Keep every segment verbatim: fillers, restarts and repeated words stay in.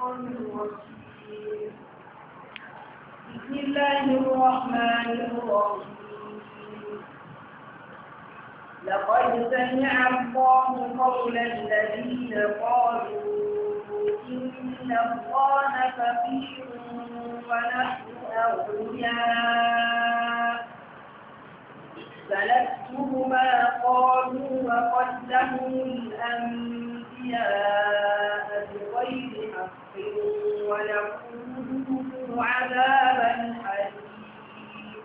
الشيطان الرجيم بسم الله الرحمن الرحيم لقد سمع الله قول الذين قالوا إن الله فقير ونحن أغنياء سنكتب ما قالوا وقتلهم الأنبياء بغير حق ونقول عذاب الحريق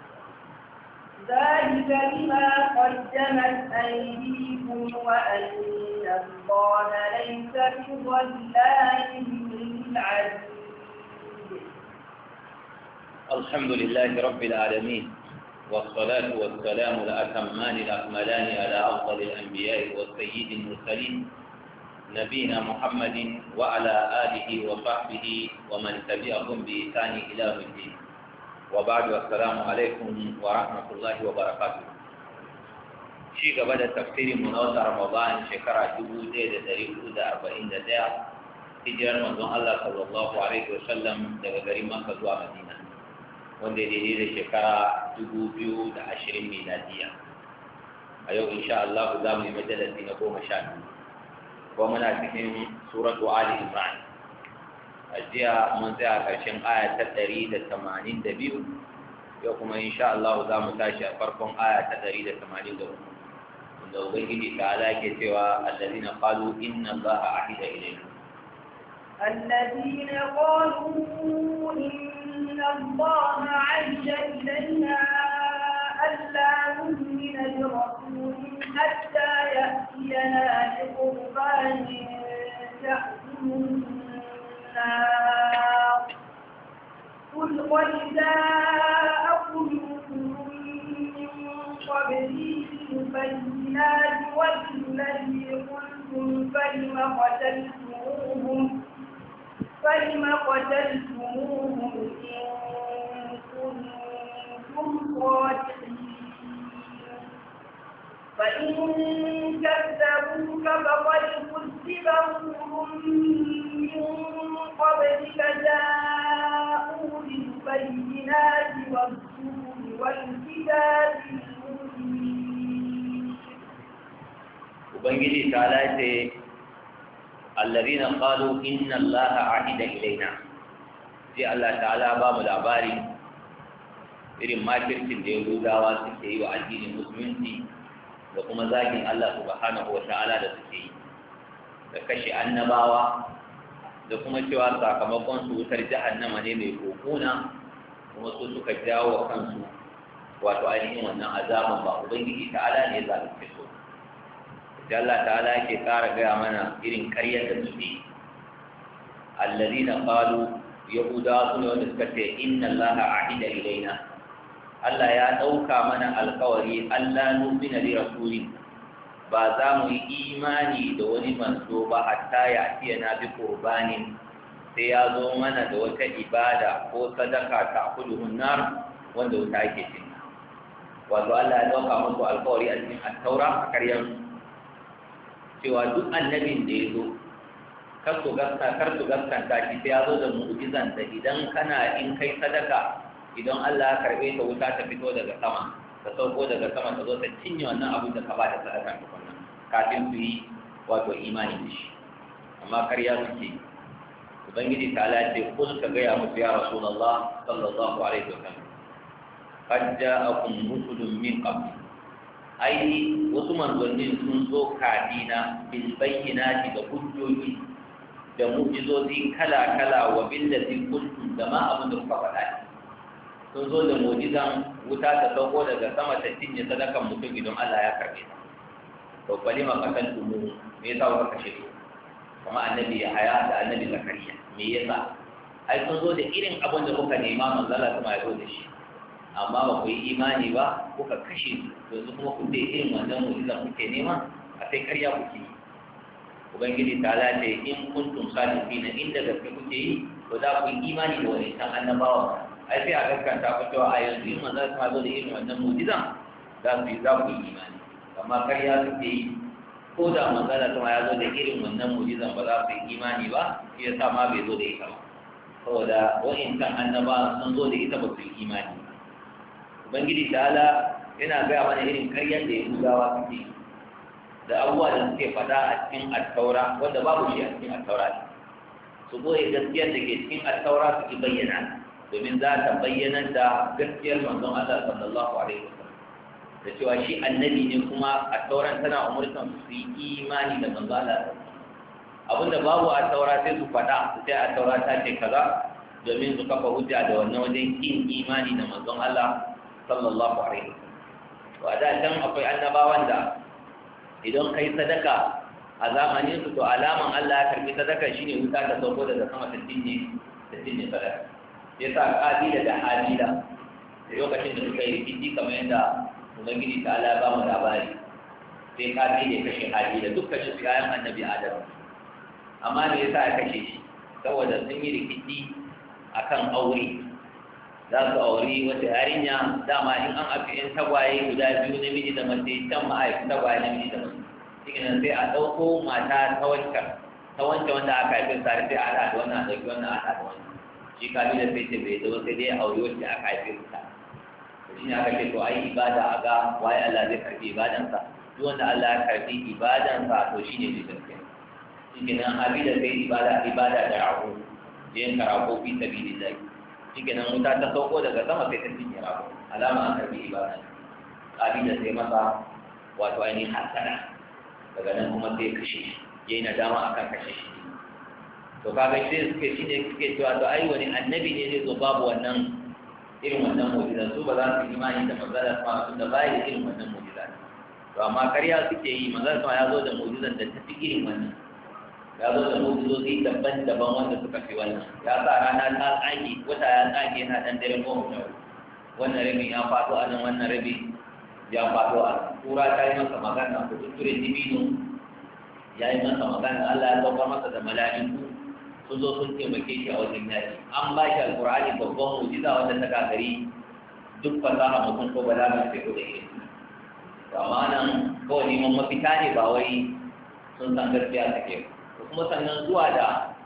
ذلك بما قدمت أيديكم وأن الله ليس بظلام للعبيد. الحمد لله رب العالمين والصلاة والسلام الأتمان الأكملان على أفضل الأنبياء والسيد المرسلين نبينا محمد وعلى آله وصحبه ومن تبعهم بإحسان إلى يوم الدين وبعد السلام عليكم ورحمة الله وبركاته. شيء قبل تفسير منوزع رمضان شكرا جبودة دريد أربعين دقيقة هجرة من الله صلى الله عليه وسلم دقيقة مكة ومدينة wanda daidai da shekara dubu biyu da ashirin miladiya a yau insha Allah za mu yi majalisi na goma sha biyu kuma muna cikin suratu Ali Imran a jiya mun tsaya ƙarshen aya ta ɗari da tamanin da biyu yau kuma insha Allah za mu tashi a farkon aya ta ɗari da tamanin da uku wanda ubangiji ta ala ke cewa allazina qalu inna Allaha ahida ilayna الذين قالوا إن الله عهد إلينا ألا نؤمن برسول حتى يأتينا بقربان تأكله النار قل قد جاءكم من قبلي بالبينات وبالذي قلتم فلم قتلتموهم فلم قتلتموهم إن كنتم صادقين فإن كذبوك فقد كذب رسل من قبلك جاءوا بالبينات والزبر والكتاب المبين. وبنجي تعالى الذين قالوا إن الله عهد إلينا sai Allah ta'ala ba mu labari irin makircin da Yahudawa suke yi wa addinin musulunci da kuma zagin Allah subhanahu wa ta'ala da suke yi da kashe annabawa da kuma cewa sakamakon su wutar jahannama ne mai kokuna kuma su suka jawo wa kansu wato ainihin wannan azaban ba ubangiji ta'ala ne za su fito da Allah ta'ala yake ƙara gaya mana irin ƙaryar da suke yi allazina qalu yahudawa sune wanda suka ce inna allaha ahida ilaina Allah ya ɗauka mana alƙawari Allah nu'mina li rasulin ba za mu yi imani da wani manzo ba hatta ya atiyana bi qurbanin sai ya zo mana da wata ibada ko sadaka ta kuluhun nar wanda wuta yake cin wato Allah ya ɗauka musu alƙawari a cikin at-taura a ƙaryar cewa duk annabin da ya zo kar su gaskanta shi sai ya zo da mu'jizan da idan kana in kai sadaka idan Allah ya karbe ta wuta ta fito daga sama ta sauko daga sama ta zo ta cinye wannan abin da ka ba da sadaka tukunna kafin su yi wato imani da shi amma karya suke ubangiji ta lace kul ka gaya musu ya rasulullah sallallahu alaihi wasallam qad ja'akum rusulun min qabli ai wasu manzannin sun zo kadina bil bayyinati da hujjoji da mu'jizozi kala kala wa billati kuntum da ma abin da kuka faɗa sun zo da mu'jizan wuta ta sauko daga sama ta cinye sadakan mutum idan Allah ya karbe ta to bali ma kasantu mu me yasa kuka kashe su kuma annabi ya haya da annabi zakariya me yasa ai sun zo da irin abin da kuka nema manzo Allah kuma ya zo da shi amma ba ku yi imani ba kuka kashe su yanzu kuma ku dai irin wannan mu'jizan kuke nema a sai karya kuke yi ubangiji ta lace in kuntum sadiqina inda gaske kuke yi to za ku yi imani da wani san annabawa ai sai a gaskanta ku cewa a yanzu in manzo Allah zo da irin wannan mu'jizan za ku yi za ku yi imani amma karya suke yi ko da manzala kuma ya zo da irin wannan mu'jizan ba za su yi imani ba shi yasa ma bai zo da ita ba saboda wa'incan annaba sun zo da ita ba su yi imani ba ubangiji ta'ala yana gaya mana irin karyar da yahudawa suke da abubuwa da suke faɗa a cikin attaura wanda babu shi a cikin attaura ne su boye gaskiyar da ke cikin attaura su ki bayyana domin za ta bayyana da gaskiyar manzon Allah sallallahu alaihi wasallam da cewa shi annabi ne kuma attauran tana umurtan su yi imani da manzon Allah abinda babu attaura sai su faɗa su sai attaura ta ce kaza domin su kafa hujja da wannan wajen kin imani da manzon Allah sallallahu alaihi wasallam to a da can akwai annabawan da idan kai sadaka a zamanin su to alaman Allah ya karbi sadaka shine wuta ta sauko daga sama ta tinne ta tinne sadaka yasa kabila da habila da lokacin da suka yi rikici kamar yadda ubangiji ta Allah ba mu labari sai kabila ya kashe habila dukkan su yayan annabi Adam amma me yasa ya kashe shi saboda sun yi rikici akan aure za su auri wata yarinya dama in an afi yan tagwaye guda biyu namiji da mace can ma'aikin tagwaye namiji da mace cikin sai a ɗauko mata ta wancan ta wancan wanda aka haifin tare sai a haɗa da wannan a ɗauki wannan a haɗa da wannan shi kabila sai ce bai zo sai dai a auri wacce aka haifin ta to shi ne aka ce to ai ibada a ga waye Allah zai karɓi ibadansa duk wanda Allah ya karɓi ibadansa to shi ne zai gaske shi kenan habila sai ibada ibada da rago yin karako fi sabilillah shi kenan wuta ta sauko daga sama sai ta cinye rago alama an karɓi ibada kabila sai masa wato ainihin hasana daga nan kuma sai kashe shi ya yi nadama a kan kashe shi to kaga sai suke shi ne suke cewa to ai wani annabi ne zai zo babu wannan irin wannan mu'jiza su ba za su imani da manzala sama tun da bai da irin wannan mu'jiza to amma karya suke yi manzala sama ya zo da mu'jizan da ta fi irin wannan ya zo da mu'jizozi daban-daban wanda suka fi wannan ya sa rana ta tsage wata ya tsage yana dan dare goma sha wannan rabin ya faɗo a nan wannan rabin ya faɗo a kura ta yi masa magana ko tutture dibino ya yi masa magana Allah ya saukar masa da mala'iku sun zo sun taimake shi a wajen yaki an ba shi alƙur'ani babban mu'jiza wanda ta gagari duk fasaha mutum ko bala mai sai ko da irin to amma nan kawai neman mafita ne ba wai sun san gaskiya take ko kuma sannan zuwa da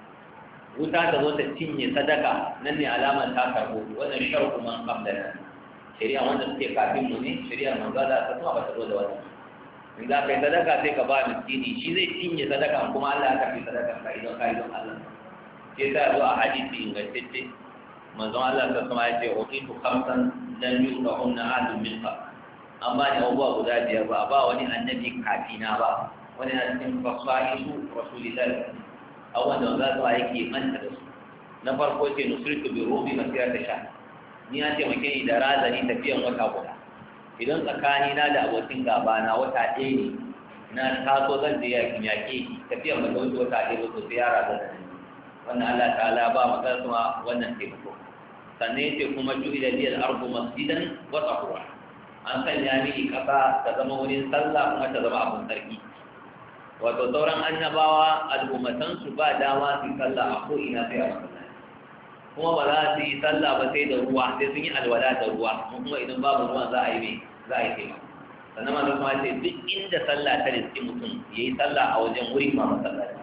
wuta ta zo ta cinye sadaka nan ne alamar ta karɓo wannan sharku man qabla shari'a wanda suke kafin mu ne shari'ar manzo da ta kuma ba ta zo da wannan in za ka yi sadaka sai ka ba miskini shi zai cinye sadaka kuma Allah ya karbi sadaka ka idan ka yi don Allah sai ta zo a hadisi ingantacce manzon Allah ta kuma ya ce uqitu khamsan lam yuqahunna ahadun min qabl an ba ni abubuwa guda biyar ba ba wani annabi kafina ba wani na cikin fasaisu rasulillahi abubuwan da za su yake manta da su na farko ce nusritu bi rubi masirata sha ni ya taimake ni da razani tafiyan wata guda idan tsakani na da abokin gaba na wata ɗaya ne na taso zan je yakin yaƙe tafiyan ba ta wuce wata ɗaya ba sosai ya razana da ni wannan Allah ta'ala ba maka kuma wannan taimako sannan yace kuma ju'ila liyal ardu masjidan wa tahura an sanya mini kasa ta zama wurin sallah kuma ta zama abun sarki wato sauran annabawa al'ummatan su ba dama su sallah a ko ina sai a masallaci kuma ba za su yi sallah ba sai da ruwa sai sun yi alwala da ruwa kuma idan babu ruwan za a yi mai za a yi taimako sannan ma kuma ce duk inda sallah ta riski mutum ya yi sallah a wajen wurin ma masallaci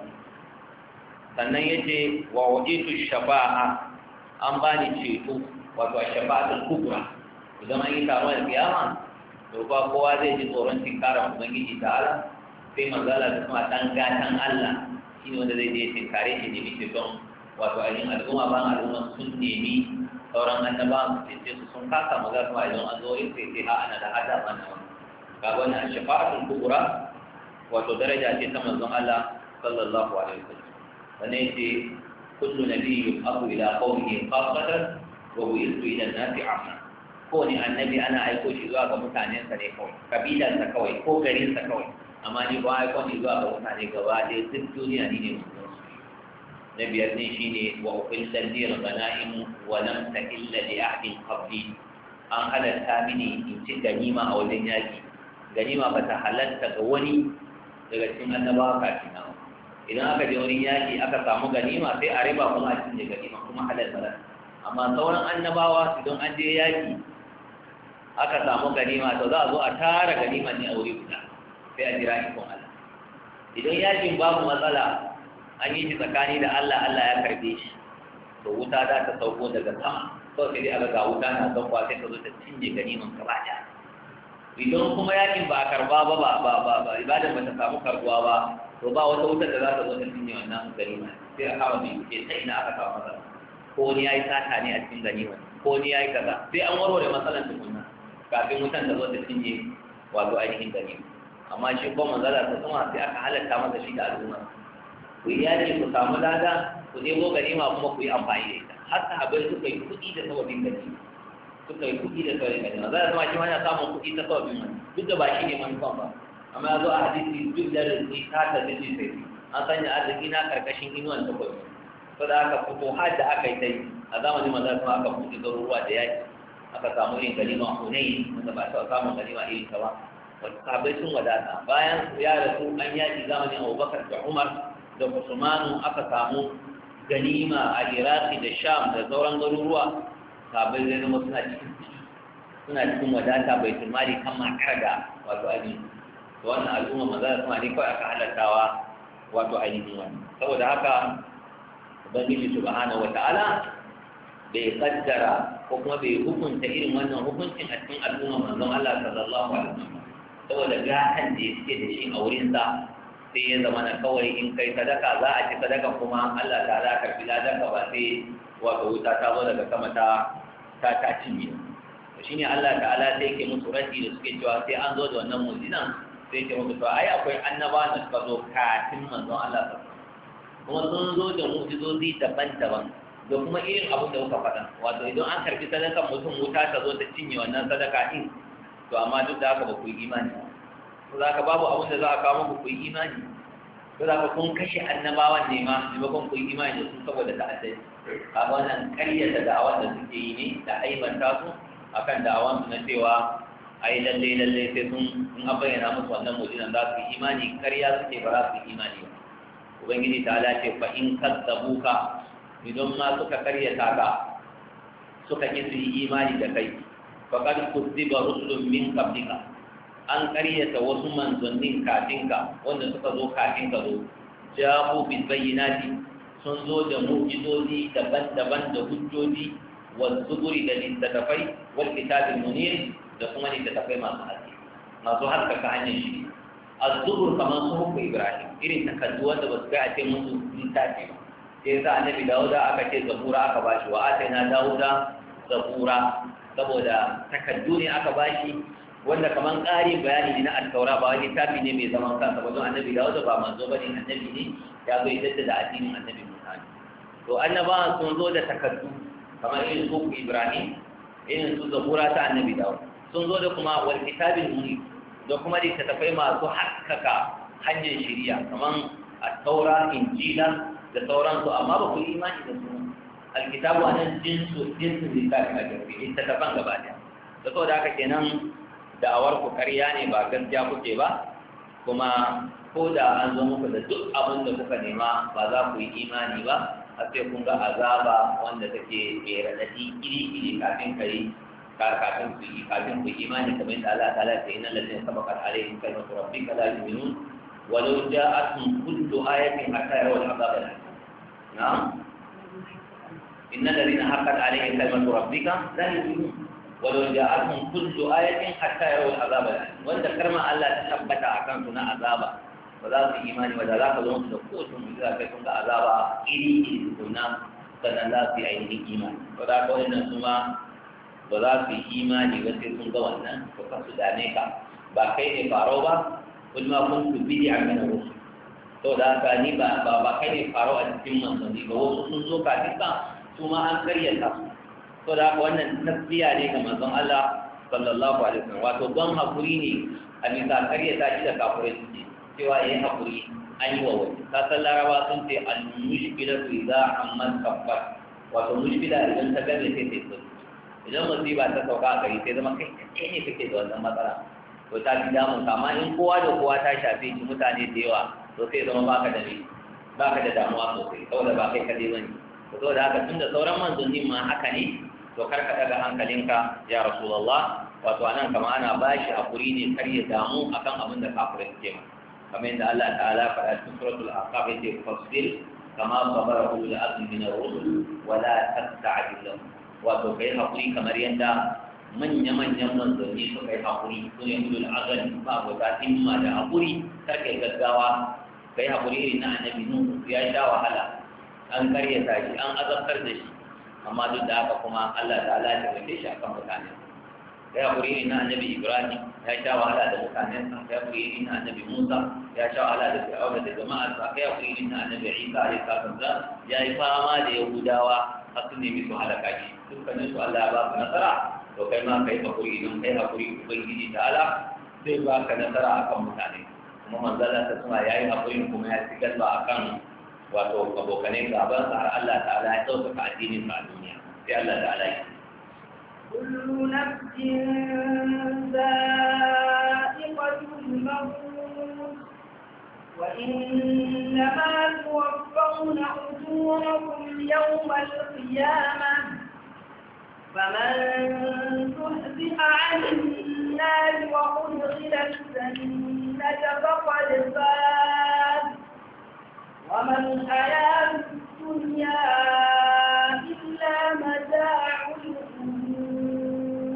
sannan ya ce wa wajitu shafa'a an ba ni ceto wato a shafa'atul kubra idan an yi taron da kiyama to ba kowa zai ji tsoron tinkarar ubangiji ta'ala sai manzala da kuma dan gatan Allah shine wanda zai je tinkare shi ne bi don wato ainihin al'umma ban al'umma sun nemi sauran annaba su ce su sun kasa maza kuma idan an zo yin sai sai ha ana da hada mana wani ga wannan shafa'atul kubra wato daraja ce ta manzon Allah sallallahu alaihi wasallam sannan yace kullu nabiyyin abu ila qaumihi khasatan wa bu'ithu ila an-nasi 'amma kowane annabi ana aiko shi zuwa ga mutanensa ne kawai kabilansa kawai ko garinsa kawai amma ni ba aiko ni zuwa ga mutane gaba ɗaya duk duniya ni ne mutum na biyar ne shi ne wa ukillar liyar gana'imu wa lam ta'illa li ahdin qabli an halatta mini in ci ganima a wajen yaki ganima ba ta halatta ga wani daga cikin annabawa kafin na idan aka je wurin yaki aka samu ganima sai a riba kuma a cinye ganima kuma halatta amma sauran annabawa idan an je yaki aka samu ganima to za a zo a tara ganima ne a wuri guda sai a jira ikon Allah idan yakin babu matsala an yi shi tsakani da Allah Allah ya karbe shi to wuta za ta sauko daga sama kawai sai dai aka ga wuta na saukowa sai ta zo ta cinye ganiman gaba ɗaya idan kuma yakin ba a karba ba ba ba ba ba ibadan ba ta samu karbuwa ba to ba wata wutar da za ta zo ta cinye wannan ganima sai a kawo mai ke ta ina aka kawo matsala ko wani ya yi sata ne a cikin ganima ko wani ya yi kaza sai an warware matsalan tukunna kafin wutan ta zo ta cinye wato ainihin ganima amma shi ko manzala ta kuma sai aka halatta masa shi da al'umma ku yi yaji ku samu lada ku nemo ganima kuma ku yi amfani da ita har sahabbai suka yi kuɗi da sababin ganima suka yi kuɗi da sababin ganima za a zama shi ma yana samun kuɗi ta sababin wani duk da ba shi ne manufan ba amma ya zo a hadisi duk da rizki ta ta zai sai an sanya arziki na karkashin inuwan ta kwai so da aka fito har da aka yi ta yi a zamanin maza kuma aka buɗe garuruwa da yaki aka samu irin ganima hunayi wanda ba ta samun ganima irin ta ba wata sahabbai sun wadata bayan ya rasu an yaki zamanin abubakar da umar da usmanu aka samu ganima a iraki da sham da sauran garuruwa sahabbai zai zama suna cikin suna cikin wadata bai tumari kan makar da wato ainihin wannan al'umma maza da kuma ne kawai aka halattawa wato ainihin wani saboda haka ubangiji subhanahu wata'ala bai kaddara ko kuma bai hukunta irin wannan hukuncin a cikin al'umma manzon Allah sallallahu alaihi wasallam saboda gatan da yake da shi a wurin sa sai ya zama na kawai in kai sadaka za a ci sadaka kuma Allah ta za ka fi ladanka ba sai wato wuta ta zo daga sama ta ta ta cinye shine Allah ta'ala sai yake musu raddi da suke cewa sai an zo da wannan mu'jizan sai yake musu to ai akwai annabawa da suka zo kafin manzon Allah kuma sun zo da mu'jizozi daban-daban da kuma irin abin da kuka faɗa wato idan an karbi sadakan mutum wuta ta zo ta cinye wannan sadaka din to amma duk da haka ba ku yi imani ko za ka babu abin da za a kawo muku ku yi imani ko za ka kun kashe annabawan ne ma maimakon ku yi imani da su saboda ta'addai a wannan ƙaryata da'awar da suke yi ne da aibanta su akan da'awan su na cewa ai lalle lalle sai sun in an bayyana musu wannan mu'jizan za su yi imani ƙarya suke ba za su yi imani ba ubangiji ta ce fa in kadzabuka idan ma suka karyata ka suka ki su yi imani da kai faqad kuzziba rusulun min qablika an karyata wasu manzannin kafin ka wanda suka zo kafin ka zo jabu bil bayyinati sun zo da mu'jizozi daban-daban da hujjoji wal zuburi da littattafai wal kitabil munir da kuma littattafai masu haske masu haskaka hanyar shi az-zubur kamar su hukku ibrahim irin takaddu wanda ba su kai a ce musu littafi ba sai sa annabi dawuda aka ce zabura aka bashi wa ataina dawuda zabura saboda takaddu ne aka bashi wanda kaman ƙarin bayani ne na alkaura ba wani tafi ne mai zaman kansa ba don annabi dawuda ba manzo bane annabi ne ya zo yadda da addinin annabi musa to annabawan sun zo da takaddu kamar irin su ibrahim irin su zabura ta annabi dawuda sun zo da kuma wal kitabil munir da kuma littattafai masu haskaka hanyar shari'a kamar at-taura injila da sauransu amma ba ku yi imani da su alkitabu anan jinsu jinsu littafi a jirgi littattafan gaba ɗaya da sau da haka kenan da'awar ku karya ne ba gaskiya kuke ba kuma ko da an zo muku da duk abin da kuka nema ba za ku yi imani ba a sai kun ga azaba wanda take mai raɗaɗi iri-iri kafin ka yi kafin ku yi kafin ku yi imani kamar yadda Allah ta'ala ta inna ladina sabaqat alaihim kalimatu rabbika la yu'minun walau ja'atuhum kullu ayatin hatta yarawu al-'adab al-alim na'am inna ladina haqqat alaihim kalimatu rabbika la yu'minun walau ja'atuhum kullu ayatin hatta yarawu al-'adab al-alim wanda karma Allah ta tabbata akan su na azaba ba za su imani ba da za ka zo musu da kowace mu'jiza kai kun ga azaba iri-iri tukuna sannan za su yi ainihin imani ba za ka wannan su ma ba za su yi imani ba sai sun ga wannan to ka su dame ka ba kai ne faro ba kuma kun su bidi a kan wasu to da haka ni ba ba kai ne faro a cikin manzanni ba wasu sun zo kafin ka su ma an karyata su to da haka wannan tasbiya ne ga manzon Allah sallallahu alaihi wasallam wato don hakuri ne a bisa karyata shi da kafirai suke cewa yayi hakuri an yi wa wani ka san laraba sun ce al-mushkilatu idza amman kaffat wato mushkila idan ta gane sai sai so idan musiba ta sauka a gari sai zama kai kai ne kake da wannan matsala to ta fi damun ka amma in kowa da kowa ta shafe shi mutane da yawa to sai zama baka da ne baka da damuwa sosai saboda ba kai kadai bane to saboda haka tunda sauran manzannin ma haka ne to kar ka daga hankalinka ya rasulullah wato anan kama ana bashi hakuri ne kar ya damu akan abin da kafirai suke ma kamar yadda Allah ta'ala faɗa cikin suratul ahqaf yace fasbir kama sabara ulul azmi min ar-rusul wa la tasta'jil lahum wato kai hakuri kamar yadda manya-manyan manzanni suka yi hakuri su ne ulul azmi ba ko ta himma da hakuri kar kai gaggawa kai hakuri irin na annabi nuhu ya sha wahala an karyata shi an azabtar da shi amma duk da haka kuma Allah ta'ala ya tabbata shi akan mutane kai hakuri irin na annabi ibrahim ya sha wahala da mutanen sa kai hakuri irin na annabi musa ya sha wahala da fir'auna da jama'ar sa kai hakuri irin na annabi isa alaihi salam ya yi fama da yahudawa har su nemi su halaka shi dukkanin su Allah ya ba su nasara to kai ma kai hakuri idan kai hakuri ubangiji ta'ala zai ba ka nasara akan mutane kuma manzala ta suna yayi hakuri kuma ya ci galba akan wato abokanai gaban sa har Allah ta'ala ya dauka addinin sa a duniya sai Allah ta'ala ya kullu nafsin za'iqatul maut wa innama tuwaffawna ujurakum yawmal qiyamah فمن تحزح عن النار وأدخل الجنة فقد فاز وما الحياة الدنيا إلا متاع الغرور.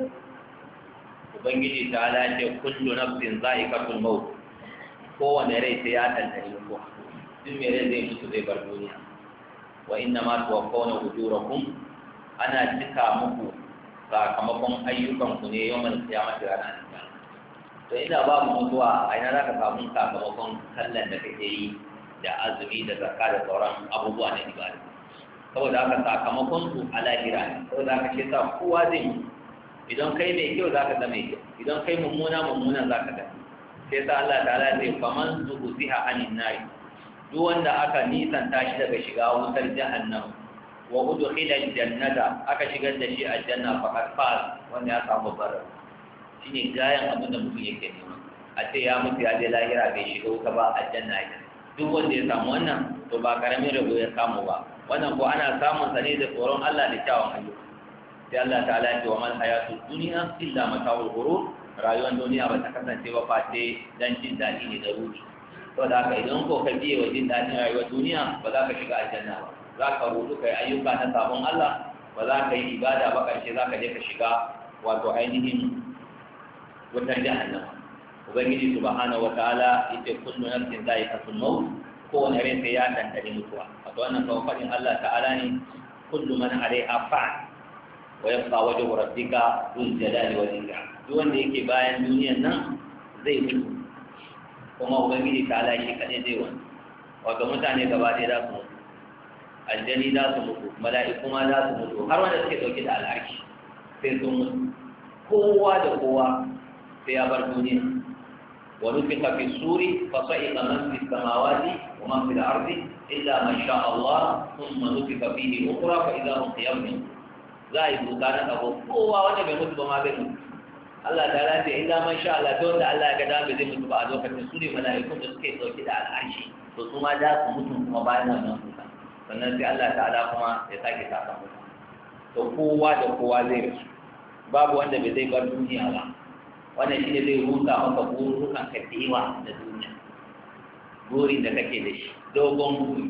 Ubangiji ta'ala ce kullu nafsin za'iqatul maut kowane rai sai ya tantance mutuwa duk mai rai zai mutu zai bar duniya wa inna ma tuwaffawna ujurakum ana cika muku sakamakon ayyukanku ne yawan kiyama da ranar kiyama to ina babu mutuwa a ina za ka samu sakamakon sallan da kake yi da azumi da zakka da sauran abubuwa na ibada saboda haka sakamakon su a lahira ne saboda haka shi sa kowa zai mutu idan kai mai kyau za ka ga mai kyau idan kai mummuna mummuna za ka ga sai sa Allah ta'ala ce faman zuhziha anin nari duk wanda aka nisanta shi daga shiga wutar jahannam wa udkhila aljannata aka shigar da shi aljanna faqad faz wanda ya samu barar shine gayan abin da mutum yake nema a ce ya mutu ya je lahira bai shiga wuta ba aljanna yake duk wanda ya samu wannan to ba karamin rabo ya samu ba wannan ko ana samun sa ne da tsoron Allah da kyawun ayyuka sai Allah ta'ala ya ce wa mal hayatud dunya illa mata'ul ghurur rayuwar duniya ba ta kasance ba face dan jin daɗi ne da ruhi saboda haka idan ko ka biye wa jin daɗin rayuwar duniya ba za ka shiga aljanna ba za ka rudu kai ayyuka na sabon Allah ba za ka yi ibada ba ƙarshe za ka je ka shiga wato ainihin wutar jahannama ubangiji subhanahu wa ta'ala yace kullu nafsin za'iqatul maut kowane rai sai ya dandane mutuwa wato wannan kawai fadin Allah ta'ala ne kullu man 'alayha fa'al wa yabqa wajhu rabbika dhul jalali wal ikram duk wanda yake bayan duniyar nan zai mutu kuma ubangiji ta'ala shi kadai zai wani wato mutane gaba ɗaya za su mutu aljani za su mutu mala'iku ma za su mutu har wanda suke dauke da al'arshi sai sun mutu kowa da kowa sai ya bar duniya wa nufika fi suri fa sa'iqa man fi samawati wa man fi al-ardi illa man sha Allah thumma nufika fihi ukhra fa idha hum qiyamun za a yi buka na kago kowa wanda bai mutu ba ma bai mutu Allah ta lafi illa man sha Allah ta wanda Allah ya ga dama zai mutu ba a lokacin su ne mala'ikun da suke dauke da al'arshi to su ma za su mutu kuma bayan wannan kuka sannan sai Allah ta'ala kuma ya sake saka mutu to kowa da kowa zai rasu babu wanda bai zai bar duniya ba wannan shine zai rusa maka burukan ka dewa da duniya burin da kake da shi dogon buri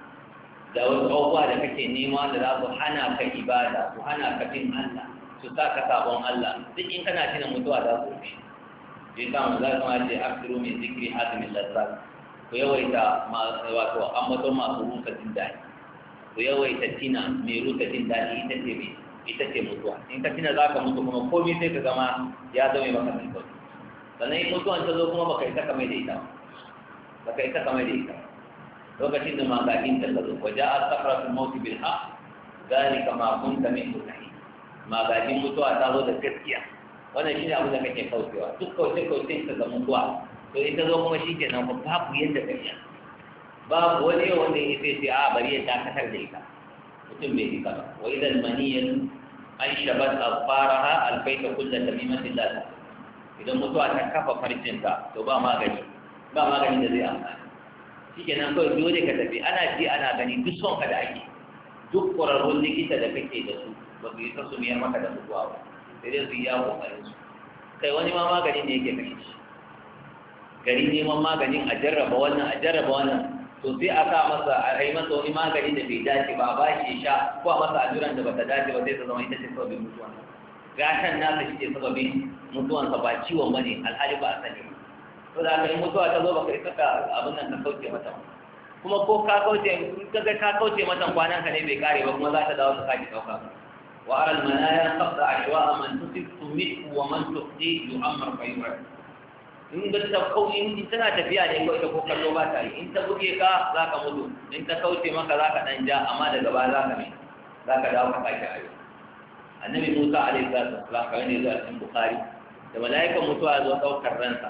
da wasu abubuwa da kake nema da za su hana ka ibada su hana ka bin Allah su sa ka sabon Allah duk in kana tuna mutuwa za su rushe sai ka mu za su ma ce aksiru min zikri hazimin lazzat ku yawaita wato ambaton masu rusa jin daɗi ku yawaita tina mai rusa jin daɗi ita ce mai ita ce mutuwa in ka tina za ka mutu kuma komai sai ka zama ya zama maka mai sauki sannan in mutuwan ta zo kuma baka isa ka mai da ita baka isa ka mai da ita lokacin da magagin ta zo waje a sakaratul mauti bil haq zalika ma kunta min mutahi magagin mutuwa ta zo da gaskiya wannan shine abin da kake kaucewa duk kauce kauce ka ga mutuwa to ita zo kuma shi kenan ba babu yadda ka yi babu wani wanda ya ce sai a bari ya dakatar da ita mutum bai ita ba wa idan maniyan an shabat alfaraha albaita kullu tamimatin la idan mutuwa ta kafa farcinta to ba magani ba magani da zai amfani shikenan kawai dole ka tafi ana ji ana gani duk son ka da ake duk ƙwararrun likita da kake da su ba su yi ta su miyar maka da mutuwa ba sai dai su yi yawo ƙoƙarin su kai wani ma magani ne yake kashe shi gari neman maganin a jarraba wannan a jarraba wannan to sai a sa masa a yi masa wani magani da bai dace ba a ba shi sha ko a masa alluran da bata dace ba sai ta zama ita ce sababin mutuwa gatan nasa shi ce sababin mutuwansa ba ciwon ba ne alhali ba a sani to da haka in mutuwa ta zo ba kai saka abin nan ka kauce mata kuma ko ka kauce in ka ga ka kauce mata kwanan ka ne bai kare ba kuma za ta dawo ta sake dauka wa aral manaya qabda ashwa'a man tusib tumit wa man tuqdi yu'ammar fa yu'ad in ga ta kauce in tana tafiya ne ko ita ko kallo ba ta yi in ta buge ka za ka mutu in ta kauce maka za ka dan ja amma daga baya za ka mai za ka dawo ka sake ayo annabi Musa alaihi salatu wasalam kawai ne zuwa cikin Bukhari da mala'ikan mutuwa zo daukar ransa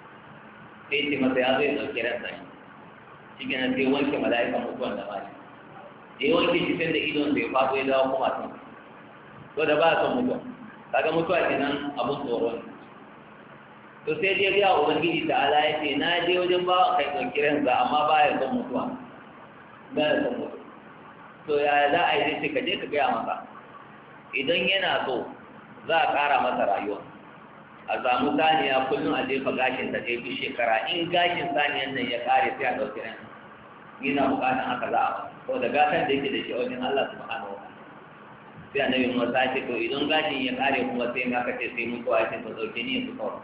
sai ce masa ya zo ya dauki ransa ne shi ke nan sai wanke mala'ikan mutuwan da mali da ya wanke shi sai da idon bai faɗo ya dawo kuma sun to da ba son mutuwa kaga mutuwa kenan abun tsoro ne to sai dai biya ubangiji ta ala ya ce na je wajen bawa kai ɗauki ransa amma ba ya son mutuwa ba ya son mutuwa to ya za a yi zai ce ka je ka gaya masa idan yana so za a ƙara masa rayuwa a samu saniya kullum a jefa gashin ta ɗaya shekara in gashin saniyan nan ya ƙare sai a ɗauki ran yana buƙatar haka za a ba da gatan da yake da shi a wajen Allah subhanahu wa ta'ala sai annabi Musa ya ce to idan gashin ya ƙare kuma sai in aka ce sai mutuwa ya ce to ɗauke ni yanzu kawai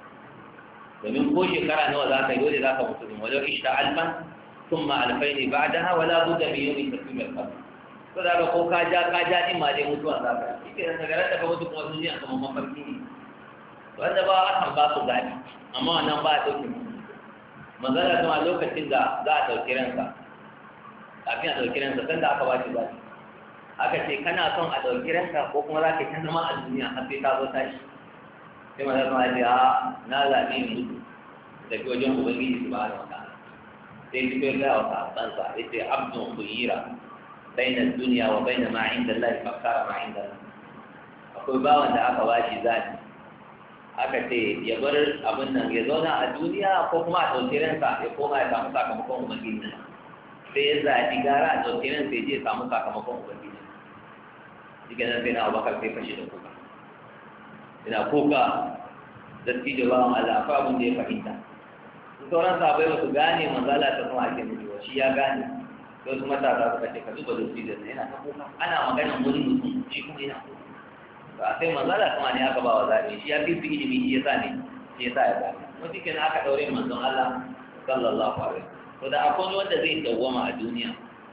domin ko shekara nawa za ka yi dole za ka mutu din wajen ishta alfan ثم ألفين بعدها ولا بد من يوم تسليم القبر to da ko ka ja ka ja din ma dai mutuwa za ka yi kenan daga ran da ka mutu kuma duniya kamar mafarki ne wanda ba a san ba su gani amma wannan ba a dauke magana kuma lokacin da za a dauki ranka kafin a dauki ranka san da aka ba shi zafi aka ce kana son a dauki ranka ko kuma za ka yi zama a duniya har sai ka zo tashi sai magana kuma ya ce na zaɓi mutu da ke wajen ubangiji su ba da wata sai fito da wata ɗansa ya ce abdun kuyira بين الدنيا وبين ما عند الله فاختار ما عند الله akwai bawan da aka bashi zaɓi aka ce ya bar abin nan ya zauna a duniya ko kuma a ɗauki ransa ya koma ya samu sakamakon ubangiji sai ya zaɓi gara a ɗauki ransa ya je ya samu sakamakon ubangiji shi nan sai na abubakar sai fashe da kuka ina kuka datti da bawan Allah akwai abin da ya fahimta sauran sabai ba su gane manzala ta kuma ake mutuwa shi ya gane wasu matasa suka ce ka duba dosi da yana ta kuka ana maganan wani mutum shi kuma yana kuka ba sai manzala kuma ne aka ba wa zaɓe shi ya fi su ilimi shi ya sa ne shi ya sa ya zaɓe wata kenan aka ɗaure manzon Allah sallallahu alaihi to da akwai wanda zai dawwama a duniya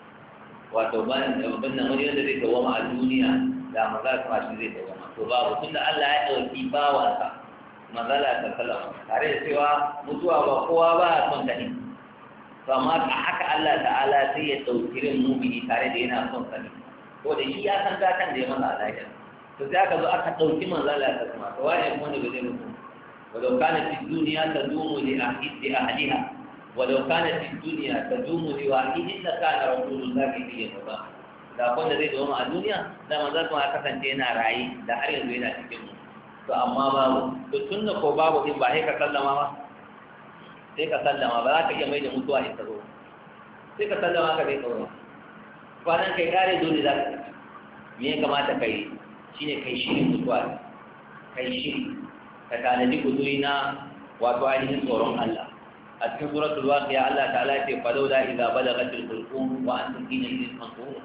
wato ban ban nan wani wanda zai dawwama a duniya da manzala kuma shi zai dawwama to babu tunda Allah ya ɗauki bawansa manzala ta sallama tare da cewa mutuwa ba kowa ba a son ta ne amma a haka Allah ta'ala sai ya ɗauki rin mumini tare da yana son sani ko da shi ya san gatan da ya masa alaƙa to sai aka zo aka ɗauki manzala ta kuma to waye kuma ne ba zai mutu walau kana fi duniya tadumu li ahdi ahliha walau kana fi duniya tadumu li wahidin la kana rasulullahi fi yawma da wanda zai zama a duniya da manzala kuma ya kasance yana rayi da har yanzu yana cikin mu to amma babu to tunda ko babu din ba sai ka sallama ba sai ka sallama ba za ka iya mai da mutuwa in ta zo sai ka sallama ka bai tsoro kwanan kai kare dole za ka tafi me ya kamata ka yi shi ne kai shirin mutuwa kai shiri ka tanadi kuduri na wato ainihin tsoron Allah a cikin suratul waqi'a Allah ta'ala ce fa laula idza balagatil hulqum wa antum hina idin tanzurun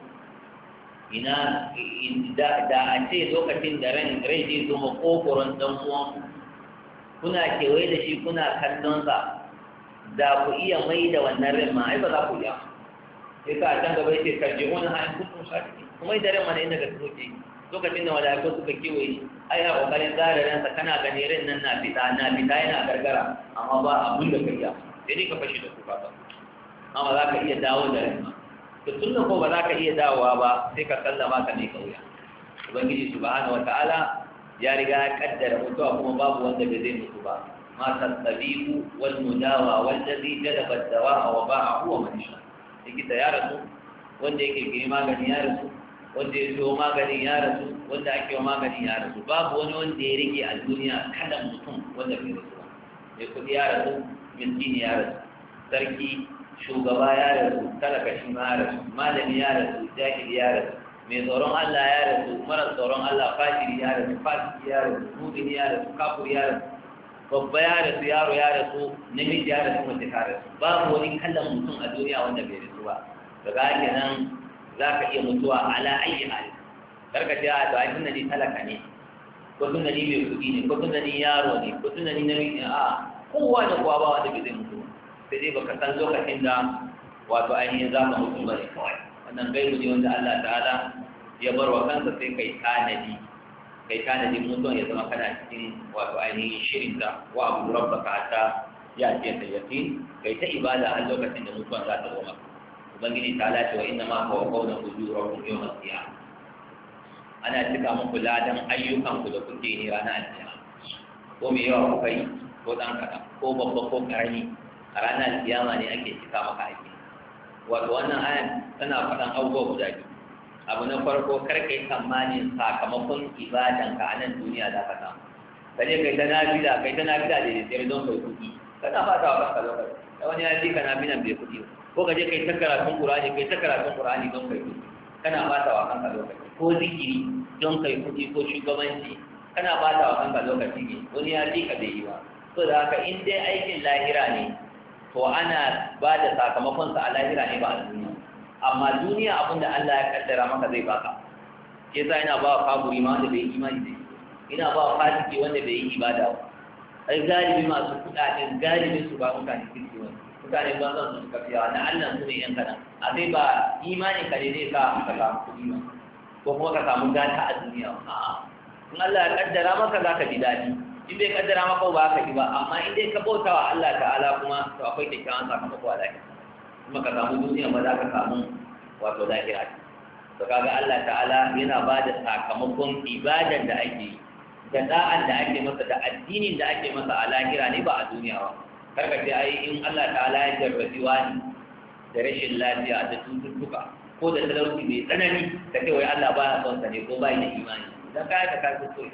ina da da a ce lokacin da ran rai zai zo makokoron dan uwan kuna kewaye da shi kuna kallon sa da ku iya mai da wannan rin ma ai ba za ku iya sai ka can gaba yace karji'un ha in kuntum sadiqin kuma da rin ma ne inda ga soke lokacin da malaiku suka kiwaye ai a kokarin zara ransa kana gani rin nan na fita na fita yana gargara amma ba abun da kai ya sai dai ka fashi da kuka ba amma za ka iya dawo da rin ma to tunda ko ba za ka iya dawowa ba sai ka sallama ka ne kauya ubangiji subhanahu wataala ya riga ya kaddara mutuwa kuma babu wanda bai zai mutu ba مات الطبيب والمداوى والذي جلب الدواء وباعه ومن شاء likita ya rasu wanda yake gini magani ya rasu wanda ya siyo magani ya rasu wanda ake yi magani ya rasu babu wani wanda ya rike a duniya kalan mutum wanda bai rasu ba mai kudi ya rasu miskini ya rasu sarki shugaba ya rasu talaka shi ma ya rasu malami ya rasu jahili ya rasu mai tsoron Allah ya rasu mara tsoron Allah fashiri ya rasu fasiki ya rasu mudini ya rasu kafur ya rasu babba ya rasu yaro ya rasu namiji ya rasu mace ta rasu babu wani kallon mutum a duniya wanda bai rasu ba daga haka nan za ka iya mutuwa ala ayi hali karka ce a to ai tunda ni talaka ne ko tunda ni mai kuɗi ne ko tunda ni yaro ne ko tunda ni namiji a kowa da kowa ba wanda bai zai mutu sai dai baka san lokacin da wato ainihin za ka mutu ba ne kawai wannan gaibu ne wanda Allah ta'ala ya bar wa kansa sai kai tanadi kai tanadi mutuwan ya zama kana cikin wato ainihin shirin da wa abu rabbaka hatta ya ce ta yakin kai ta ibada a lokacin da mutuwan za ta zo maka ubangiji ta lati wa inna ma huwa qawlan ujurakum yawm al-qiyamah ana cika muku ladan ayyukan ku da kuke yi ranar alkiyama ko me yawa kuka yi ko dan kaɗan ko babba ko karami a ranar alkiyama ne ake cika maka aiki wato wannan ayan tana faɗan abubuwa guda biyu abu na farko kar kai tsammanin sakamakon ibadanka a nan duniya za ka samu kaje kai ta nafila kai ta nafila da daddare don kai kuɗi kana fata wa kanka lokaci da wani ya ji ka nafilan bai kuɗi ko kaje kai ta karatun qur'ani kai ta karatun qur'ani don kai kuɗi kana fata wa kanka lokaci ko zikiri don kai kuɗi ko shugabanci kana fata wa kanka lokaci ne wani ya ji ka bai yi ba so da haka in dai aikin lahira ne to ana ba da sakamakonsa a lahira ne ba a duniya amma duniya abinda Allah ya kaddara maka zai baka ke sa ina ba wa kaburi ma wanda bai yi imani da ina ba wa fasiki wanda bai yi ibada ba ai galibi masu kuɗaɗen galibin su ba mutane kirki wani mutane ban zan su suka fiyawa na Allah su ne yan kaɗan a sai ba imani ka ne zai sa ka samu kuɗi ba ko kuma ka samu gata a duniya a'a in Allah ya kaddara maka za ka ji daɗi in bai kaddara maka ba ka ji ba amma in dai ka bauta wa Allah ta'ala kuma to akwai kyakkyawan sakamako a lahira kuma ka samu duniya ba za ka samu wato lahira to kaga Allah ta'ala yana ba da sakamakon ibadar da ake yi da da'an da ake masa da addinin da ake masa a lahira ne ba a duniya ba karka ce ai in Allah ta'ala ya jarrabi wani da rashin lafiya da cututtuka ko da talauci mai tsanani ka ce wai Allah ba ya son sa ne ko ba ya da imani idan ka yi ka karfi so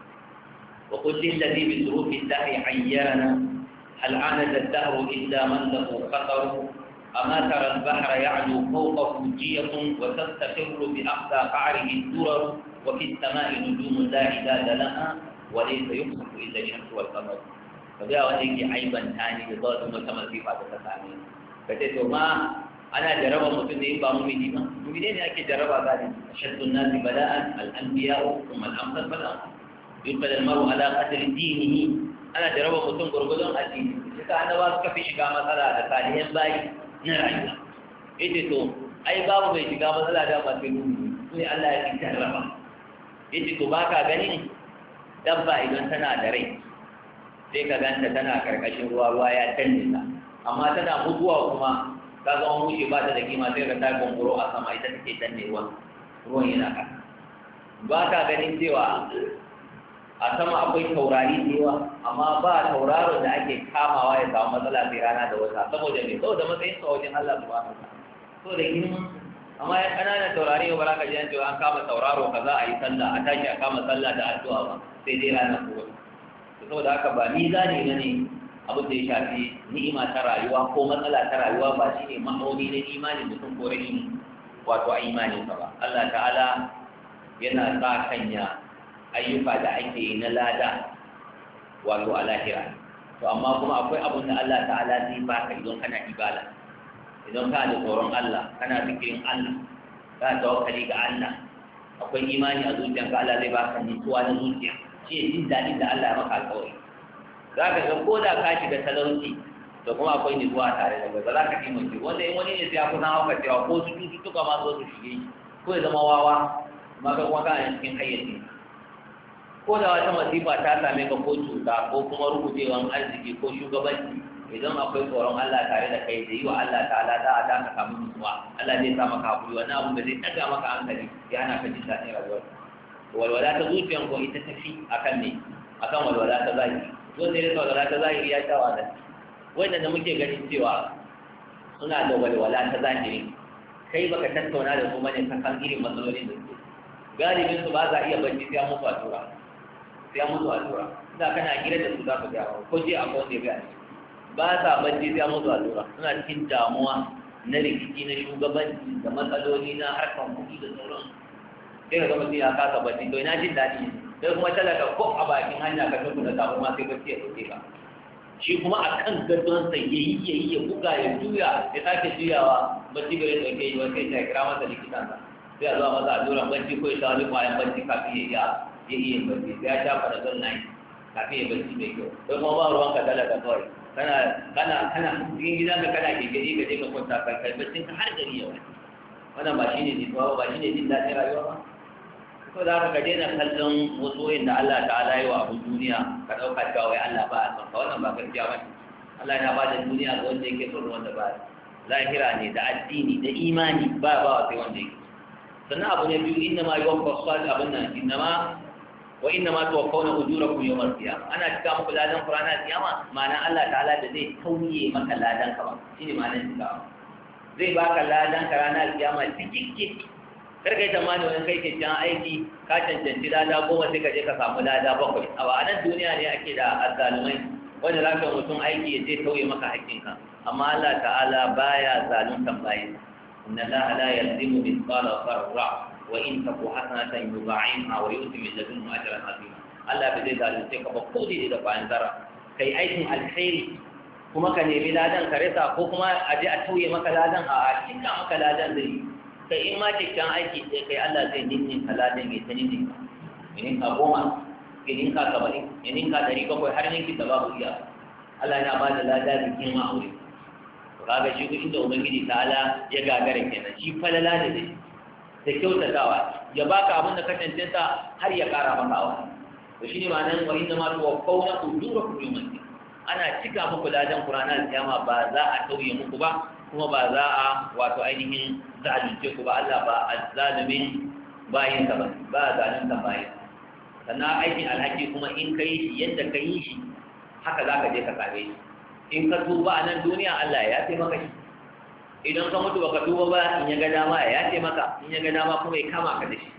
وقل للذي بظروف الدهر حيرنا هل عاند الدهر إلا من له خطر أما ترى البحر يعلو فوقه جية وتستقر بأقصى قعره الدرر وفي السماء نجوم لا عداد لها وليس يخسف إلا الشمس والقمر فجاء وليك عيبا ثاني بضاد متمسيفة تتسامين فتيتو ما أنا جرب مسلمين بامي ديما ممكن أكي جرب ذلك أشد الناس بلاء الأنبياء ثم الأمثل فالأمثل يقبل المرء على قدر دينه أنا جرب مسلم قرقودون الدين شكا أنا واقف في شكا مسألة لسالهم باي نرعينا إذا تو أي باب بي شكا مسألة دا مسلمون سوني الله يتجربا إذا تو باكا غنين دبا إذن تنا دري سيكا غانتا تنا كركشن روا روا يا تنسا أما تنا مدوا كما kaga an wuce ba ta da kima sai ka ta gongoro a sama ita take danne ruwan ruwan yana ka ba ka ganin cewa a sama akwai taurari da yawa amma ba tauraron da ake kamawa ya samu matsala sai rana da wata saboda me saboda matsayin sa wajen Allah subhanahu wa ta'ala saboda girman amma ya kananan taurari ba za ka ji an cewa an kama tauraro kaza a yi sallah a tashi a kama sallah da addu'a ba sai dai rana ko wata saboda haka ba mizani ne abin da ya shafi ni'ima ta rayuwa ko matsala ta rayuwa ba shine ma'auni na imanin mutum ko rashin wato a imaninsa ba Allah ta'ala yana sa kanya ayyuka da ake yi na lada wato a lahira to amma kuma akwai abin da Allah ta'ala zai baka idan kana ibada idan kana da tsoron Allah kana zikirin Allah kana tawakkali ga Allah akwai imani a zuciyarka Allah zai baka nutsuwa na zuciya shi jin daɗin da Allah ya maka alƙawari za ka ga ko da ka shiga talauci da kuma akwai nutsuwa tare da kai ba za ka ji mace wanda in wani ne sai ya kusan hauka cewa ko su cututtuka ma zo su shige ko ya zama wawa ma ka kuma kana cikin hayyaci ko da wata masifa ta same ka ko cuta ko kuma rubucewan arziki ko shugabanci idan akwai tsoron Allah tare da kai da yi wa Allah ta'ala da da ka samu nutsuwa Allah zai sa maka hakuri wannan abin da zai ɗaga maka hankali ya hana ka jin daɗin rayuwar walwala ta zuciyan ko ita tafi akan ne akan walwala ta zahiri wanda ya walwala ta zahiri ya sha wada wanda da muke ganin cewa suna da walwala ta zahiri kai baka tattauna da su bane kan kan irin matsalolin da suke galibin su ba za iya bacci sai mutu a tura sai mutu a tura da kana gida da su za ka ga ko je akwai wanda ya ga ba sa bacci sai mutu a tura suna cikin damuwa na rikici na shugabanci da matsaloli na harkar kuɗi da sauran sai ka ga mutum ya kasa bacci to ina jin daɗi ne sai kuma talaka ko a bakin hanya ka tafi da samu ma sai bacci ya dauke ka shi kuma a kan gadonsa ya yi ya yi ya buga ya juya ya sake juyawa bacci bai dauke yi ba sai ta kira masa likitansa sai a zuwa masa alluran bacci ko ya sa wani kwayan bacci kafin ya iya ya iya bacci sai ya shafa da zon nai kafin ya bacci mai kyau sai kuma ba ruwan ka talaka kawai kana kana kana cikin gidanka kana gegeri ka je ka kwanta kai kai baccin ka har gari ya wani wannan ba shine ne ba ba shine jin daɗin rayuwa ba ko da ka daina kallon wasu da Allah ta'ala yi wa abun duniya ka ɗauka cewa wai Allah ba a son ka wannan ba gaskiya ba Allah ya ba da duniya ga wanda yake son wanda ba lahira ne da addini da imani ba ba wa sai wanda yake sannan abu ne biyu inna ma yuwaffa as-salih abun nan inna ma wa inna ma tuwaffawna ujurakum yawm al-qiyamah ana cika muku ladan qur'ana kiyama ma'ana Allah ta'ala da zai tauye maka ladan ka ba shine ma'anar cikawa zai baka ladan ka ranar kiyama tikikke karka yi tamani wani kai kyakkyan aiki ka cancanci lada goma sai ka je ka samu lada bakwai a ba nan duniya ne ake da azzalumai wanda za ka mutum aiki ya je tauye maka haƙƙinka amma Allah ta'ala baya zaluntan bayan inna Allah la yazlimu mithqala dharra wa in taku hasanatan yudha'imha wa yu'ti min ladunhu ajran 'azima Allah bai zai zalunce ka ba ko dai da bayan zarra kai aikin alkhairi kuma ka nemi ladan ka rasa ko kuma a je a tauye maka ladan a cikin maka ladan zai kai in ma kyakkyan aiki sai kai Allah zai ninnin ka ladan ya ta ninnin ka inin ka goma inin ka saba'in inin ka ɗari bakwai har ninki da babu iya Allah yana ba da lada da girma a wuri kaga shi duk inda ubangiji ta'ala ya gagara kenan shi falala da dai da kyautatawa ya baka abin da ka cancanta har ya kara maka awa to shine ma'anar wa inna ma tuwaffawna ujurakum yawmal qiyamah ana cika muku ladan Qur'ana kiyama ba za a tauye muku ba kuma ba za a wato ainihin zalunce ku ba Allah ba azzalumin bayin ka ba ba zalunta bayin sannan aikin alhaji kuma in ka yi shi yadda ka yi shi haka za ka je ka same shi in ka tuba a nan duniya Allah ya taimaka shi idan ka mutu baka tuba ba in ya ga dama ya taimaka in ya ga dama kuma ya kama ka da shi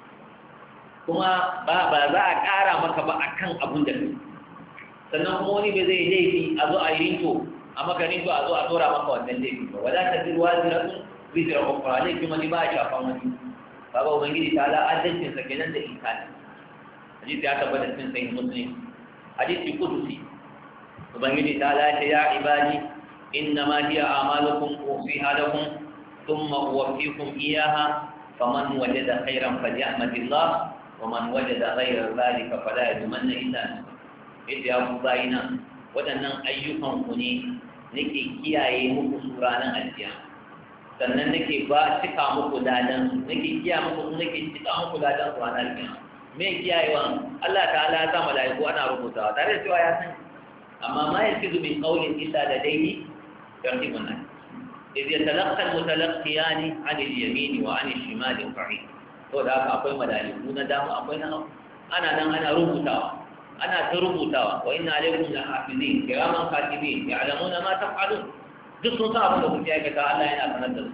kuma ba ba za a ƙara maka ba akan abun da kai sannan kuma wani bai zai laifi a zo a yi rinto a maka rinto a zo a tora maka wannan laifi ba wala ta zirwa ziratun bizira kwakwara laifin wani ba a shafan wani ba ba ubangiji ta ala adalcinsa kenan da insani hadisi ya tabbata cikin sahih muslim hadisi kudusi ubangiji ta ala ce ya ibadi innama hiya a'malukum usiha lakum thumma uwaffikum iyyaha faman wajada khairan falyahmadillah wa man wajada ghayra dhalika fala yadumanna illa nafsahu ya ku bayina waɗannan ayyukan ku ne nake kiyaye muku su ranar alkiyama sannan nake ba cika muku ladan nake kiyaye muku nake cika muku ladan su ranar alkiyama me kiyayewa Allah ta'ala ya sa malaiku ana rubutawa tare da cewa ya san amma ma yalfizu min qawlin illa ladayhi yartibun nas idh yatalaqqa al-mutalaqqiyan 'an al-yamin wa 'an al-shimal qa'id to da haka akwai malaiku na dama akwai na ana nan ana rubutawa ana ta rubutawa wa inna alaykum lahafizin kiraman katibin ya'lamuna ma taf'alun duk sun san abin da kuke aikata Allah yana sanar da su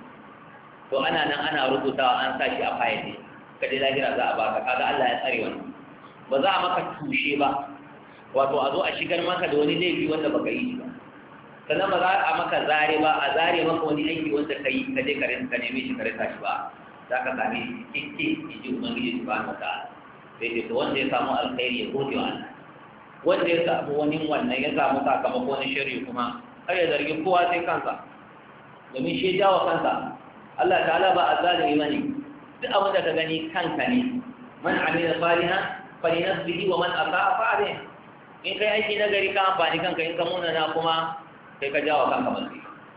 to ana nan ana rubutawa an sa shi a fayil ne kaje lahira za a baka kaga Allah ya tsare wannan ba za a maka tushe ba wato a zo a shigar maka da wani laifi wanda baka yi shi ba sannan ba za a maka zare ba a zare maka wani aiki wanda ka yi ka je ka rinka neme shi ka rasa shi ba za ka same shi kike ji ubangiji subhanahu wa ta'ala sai dai to wanda ya samu alkhairi ya gode wa Allah wanda ya samu wani wannan ya samu sakamako na shari'a kuma har ya zargi kowa sai kansa domin shi ya jawo kansa Allah ta'ala ba azzalimi bane duk abin da ka gani kanka ne man amila salihan falinafsihi wa man asaa fa alayhi in kai aiki na gari ka amfani kanka in ka muna na kuma kai ka jawo kanka masu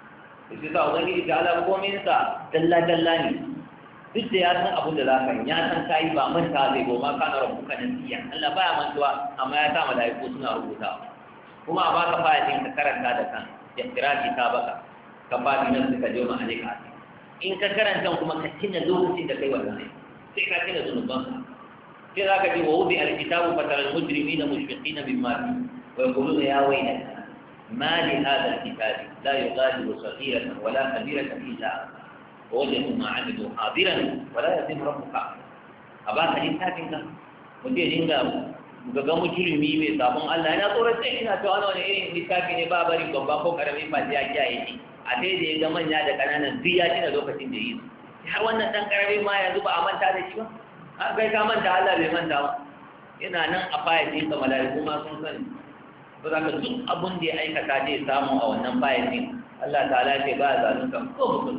shi sa ubangiji ta'ala komin sa dalla dalla ne duk da ya san abin da za ka yi ya san ka yi ba manta zai goma ka na rabu kanin siya Allah baya mantuwa amma ya sa mala'iku suna rubuta kuma a baka fayatin ka karanta da kan ya kirashi ka baka ka fadi nan suka je ma alika in ka karanta kuma ka tuna lokacin da kai wannan ne sai ka tuna zunuban ka sai za ka ji wa wudi alkitabu fatara almujrimina mushfiqina mimma fi wa yaquluna ya waylana ma li hadha alkitabi la yughadiru saghiratan wala kabiratan illa ووجدوا ما عملوا حاضرا ولا يظلم ربك أباك لتاتنك mutum ya dinga gaga mujrimi mai sabon Allah yana tsoron sai ina to ana wani irin littafi ne ba bari babba ko karami ba ya kiyaye shi a sai da ya ga manya da kananan duk ya tuna lokacin da yi su har wannan dan karami ma yanzu ba a manta da shi ba har kai ka manta Allah bai manta ba yana nan a fayil ɗin ka mala'iku ma sun sani ba za ka duk abin da ya aikata zai samu a wannan fayil ɗin Allah ta'ala ce ba a zalunta ko mutum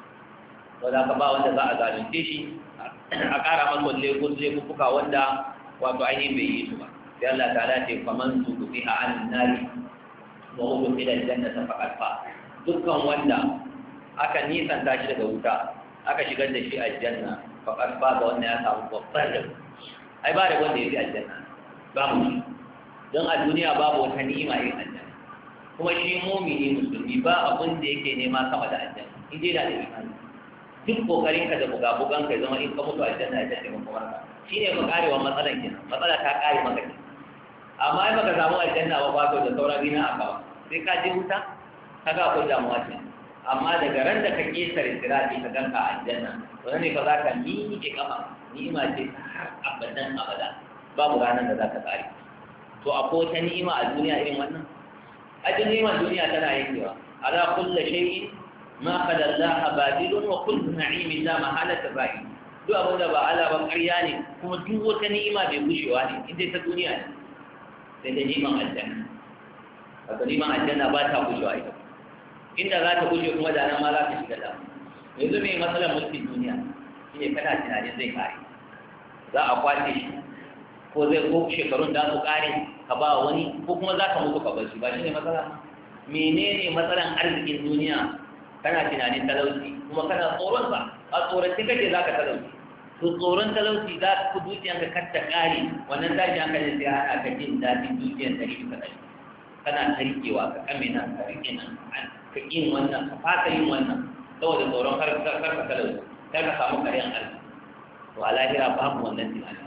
ba za ka ba wanda za a zalunce shi a ƙara masa walle ko zai kuka wanda wato ainihin bai yi su ba sai Allah ta'ala ce faman su kufi a an nari wa hudu ila janna ta faqat fa dukkan wanda aka nisanta shi daga wuta aka shigar da shi aljanna faqat fa ga wanda ya samu babbar da ai ba da wanda ya fi aljanna babu shi don a duniya babu wata ni'ima irin aljanna kuma shi mumini musulmi ba abin da yake nema sama da aljanna in dai da imani duk kokarin ka da buga-bugan ka zama in ka mutu aljanna ya tafi maka warka shine ka karewa matsalan kenan matsala ta kare maka kenan amma in baka samu aljanna ba ba to da sauran bina a kawa sai ka je wuta kaga akwai damuwa ce amma daga ran da ka kesare sirati ka ganka a aljanna to ne fa za ka miƙe kafa ni'ima ce har abadan abada babu ranar da za ka tsare to akwai wata ni'ima a duniya irin wannan ajin ni'imar duniya tana yankewa ala kulli shay'in ma qad Allah badilun wa kullu na'imin la mahalata ba'i duk abin da ba Allah ba ƙarya ne kuma duk wata ni'ima bai gushewa ne inda ta duniya ne sai da ni'imar aljanna wato ni'imar aljanna ba ta gushewa ita inda za ta gushe kuma da nan ma za ta shiga da yanzu mai matsalar mulkin duniya shine kana tunanin zai kare za a kwace shi ko zai ko shekarun da su kare ka ba wani ko kuma za ka mutu ka bar shi ba shine matsala menene matsalan arzikin duniya kana tunanin talauci kuma kana tsoron sa a tsoron kake za ka talauci to tsoron talauci za ku dukiyanka kar ta kare wannan tashi hankali sai ana ka jin daɗin dukiyan da shi kaɗai kana tarikewa ka kamina ka rike nan ka yin wannan ka fasa yin wannan saboda tsoron kar ka talauci kar ka samu karyan arziki to a lahira babu wannan tunanin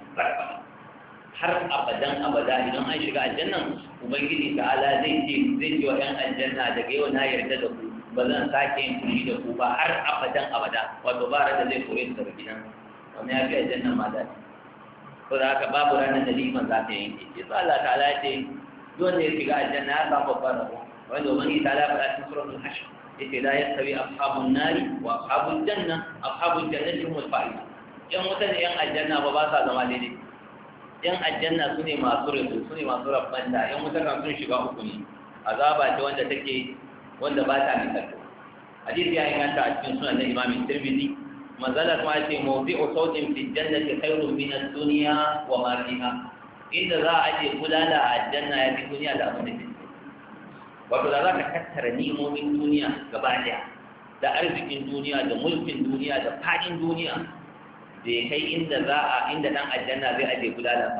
har abadan abada idan an shiga aljannan ubangiji ta'ala zai ce zai ce wa ɗan aljanna daga yau na yarda da ku ba zan sake yin fushi da ku ba har abadan abada wato ba da zai kore su daga gidan wani ya fi aljannan ma da ko da haka babu ranar da liman za ta yanke ce ba Allah ta'ala ce dole ya shiga aljanna ya samu babban rabo wanda ubangiji ta'ala faɗa cikin suratul hashr yace la yastawi ashabun nari wa ashabul janna ashabul jannati humul faizun yan wuta da yan aljanna ba ba sa zama daidai yan aljanna su ne masu rabu su ne masu rabbanta yan wuta kan sun shiga uku ne azaba ce wanda take wanda ba ta misalta hadisi ya inganta a cikin sunan na imam tirmidhi manzala kuma ce mawdi'u sawtin fi jannati khairun min ad-dunya wa ma fiha inda za a je kulala a aljanna ya fi duniya da abin da ke wato da za ka tattara ni'imomin duniya gaba daya da arzikin duniya da mulkin duniya da fadin duniya da ya kai inda za a inda dan aljanna zai aje bulala ba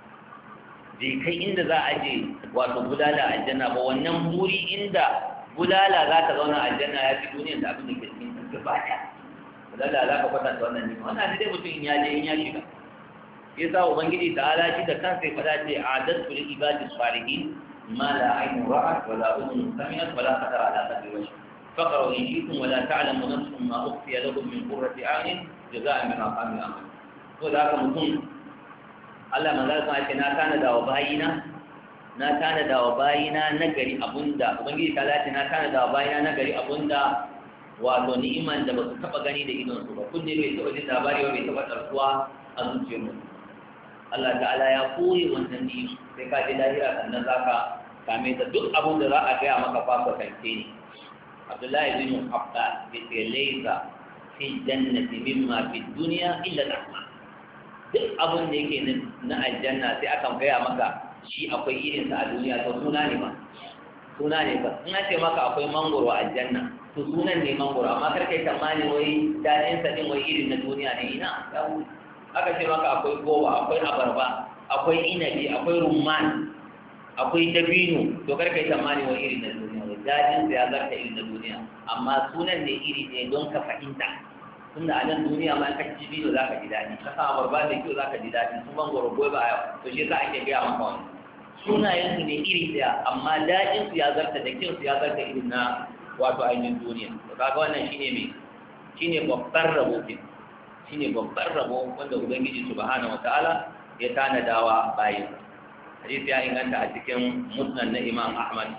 da ya kai inda za a je wato bulala aljanna ba wannan muri inda bulala za ta zauna aljanna ya fi duniya da abin da ke cikin ta gaba ɗaya bulala za ka kwatanta wannan ne wannan dai mutum in ya je in ya shiga yasa ubangiji ta'ala shi da kansa ya faɗa ce a'adatu lil ibadi salihin ma la aynu ra'at wa la udhun sami'at wa la khatara ala qalbi wajh faqra in shi'tum wa la ta'lamu nafsun ma ukhfiya lahum min qurrati a'yun jazaa'an bima kanu ya'malun to da haka mutum Allah manzara sun ce na kana da wa bayina na kana da wa bayina nagari abunda ubangiji ta lati na kana da wa bayina nagari abunda wato ni'iman da ba su taba gani da idon su ba kunne bai taba jin labari ba bai taba tsarsuwa a zuciyar mu Allah ta'ala ya koyi wannan ni'ima sai ka ji lahira sannan zaka kame ta duk abin da za a gaya maka fa ka kance ni Abdullahi bin Abbas bi laysa fi jannati mimma fi dunya illa al-rahma duk abin da yake na aljanna sai aka gaya maka shi akwai irin sa a duniya to suna ne ba suna ne ba in ce maka akwai mangoro a aljanna to sunan ne mangoro amma kar kai tamani wai dadin sa din wai irin na duniya ne ina aka ce maka akwai gowa akwai abarba akwai inabi akwai rumman akwai dabino to kar kai tamani wai irin na duniya wai dadin sa ya zarta irin na duniya amma sunan ne iri ne don ka fahimta tunda a nan duniya ma ka ci biyu za ka ji daɗi ka sa abarba da kyau za ka ji daɗi su mangoro goyi ba a yau to shi za a ke gaya maka wani sunayen su ne iri ɗaya amma daɗin su ya zarta da kyau su ya zarta irin na wato ainihin duniya to kaga wannan shine me shine babbar rabo ke shine babbar rabo wanda ubangiji subhanahu wataala ya tanadawa bayin hadisi ya inganta a cikin musnad na imam ahmad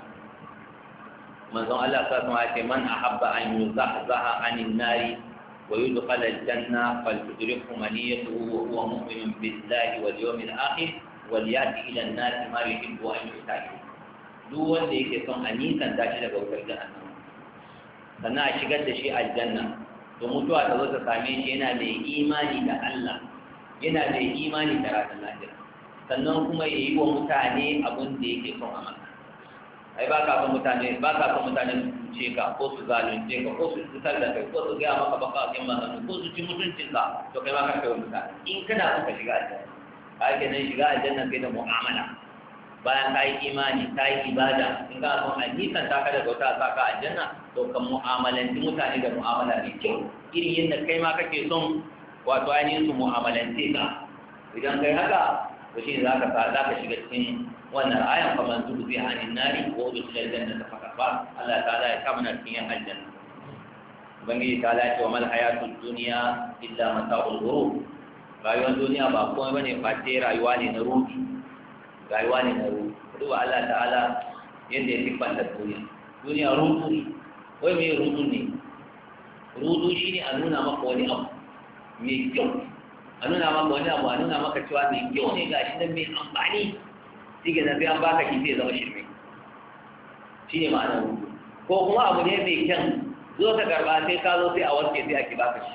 manzon Allah sallallahu alaihi wasallam ya ce man ahabba an yuzahzaha anin nari ويدخل الجنة فلتدركه منيته وهو مؤمن بالله واليوم الآخر wal yati ila an-nar ma yuhibbu an yu'ta duk wanda yake son a nisan tashi daga wutar jahannama sannan a shigar da shi aljanna to mutuwa ta zo ta same shi yana mai imani da Allah yana mai imani da ranar lahira sannan kuma ya yi wa mutane abin da yake son a masa ai ba ka son mutane ba ka son mutane su cuce ka ko su zalunce ka ko su cutar da kai ko su gaya maka baka akin magana ko su ci mutuncin ka to kai ma ka kai wa mutane in kana son ka shiga aljanna ka ake nan shiga aljanna kai da mu'amala bayan ka yi imani ka yi ibada in ka son a nisan ta ka daga wata sa ka aljanna to kan mu'amalanci mutane da mu'amala mai kyau irin yadda kai ma kake son wato ainihin su mu'amalance ka idan kai haka to shi za ka za ka shiga cikin wannan ayan fa man tuzi anin nari wa udkhila aljanna fa kafa Allah ta'ala ya kama na cikin aljanna ubangiji ta'ala ya ce wa mal hayatud dunya illa mata'ul ghurur rayuwar duniya ba komai bane face rayuwa ne na ruhi rayuwa ne na ruhi duba Allah ta'ala yadda ya siffanta duniya duniya ruhu ne wai me ruhu ne ruhu shine a nuna maka wani abu mai kyau a nuna maka wani abu a nuna maka cewa mai kyau ne ga shi nan mai amfani shi ke zafi an baka shi zai zama shirme shi ne ma'anar rubu ko kuma abu ne mai kyan zo ka karba sai ka zo sai a warke sai ake baka shi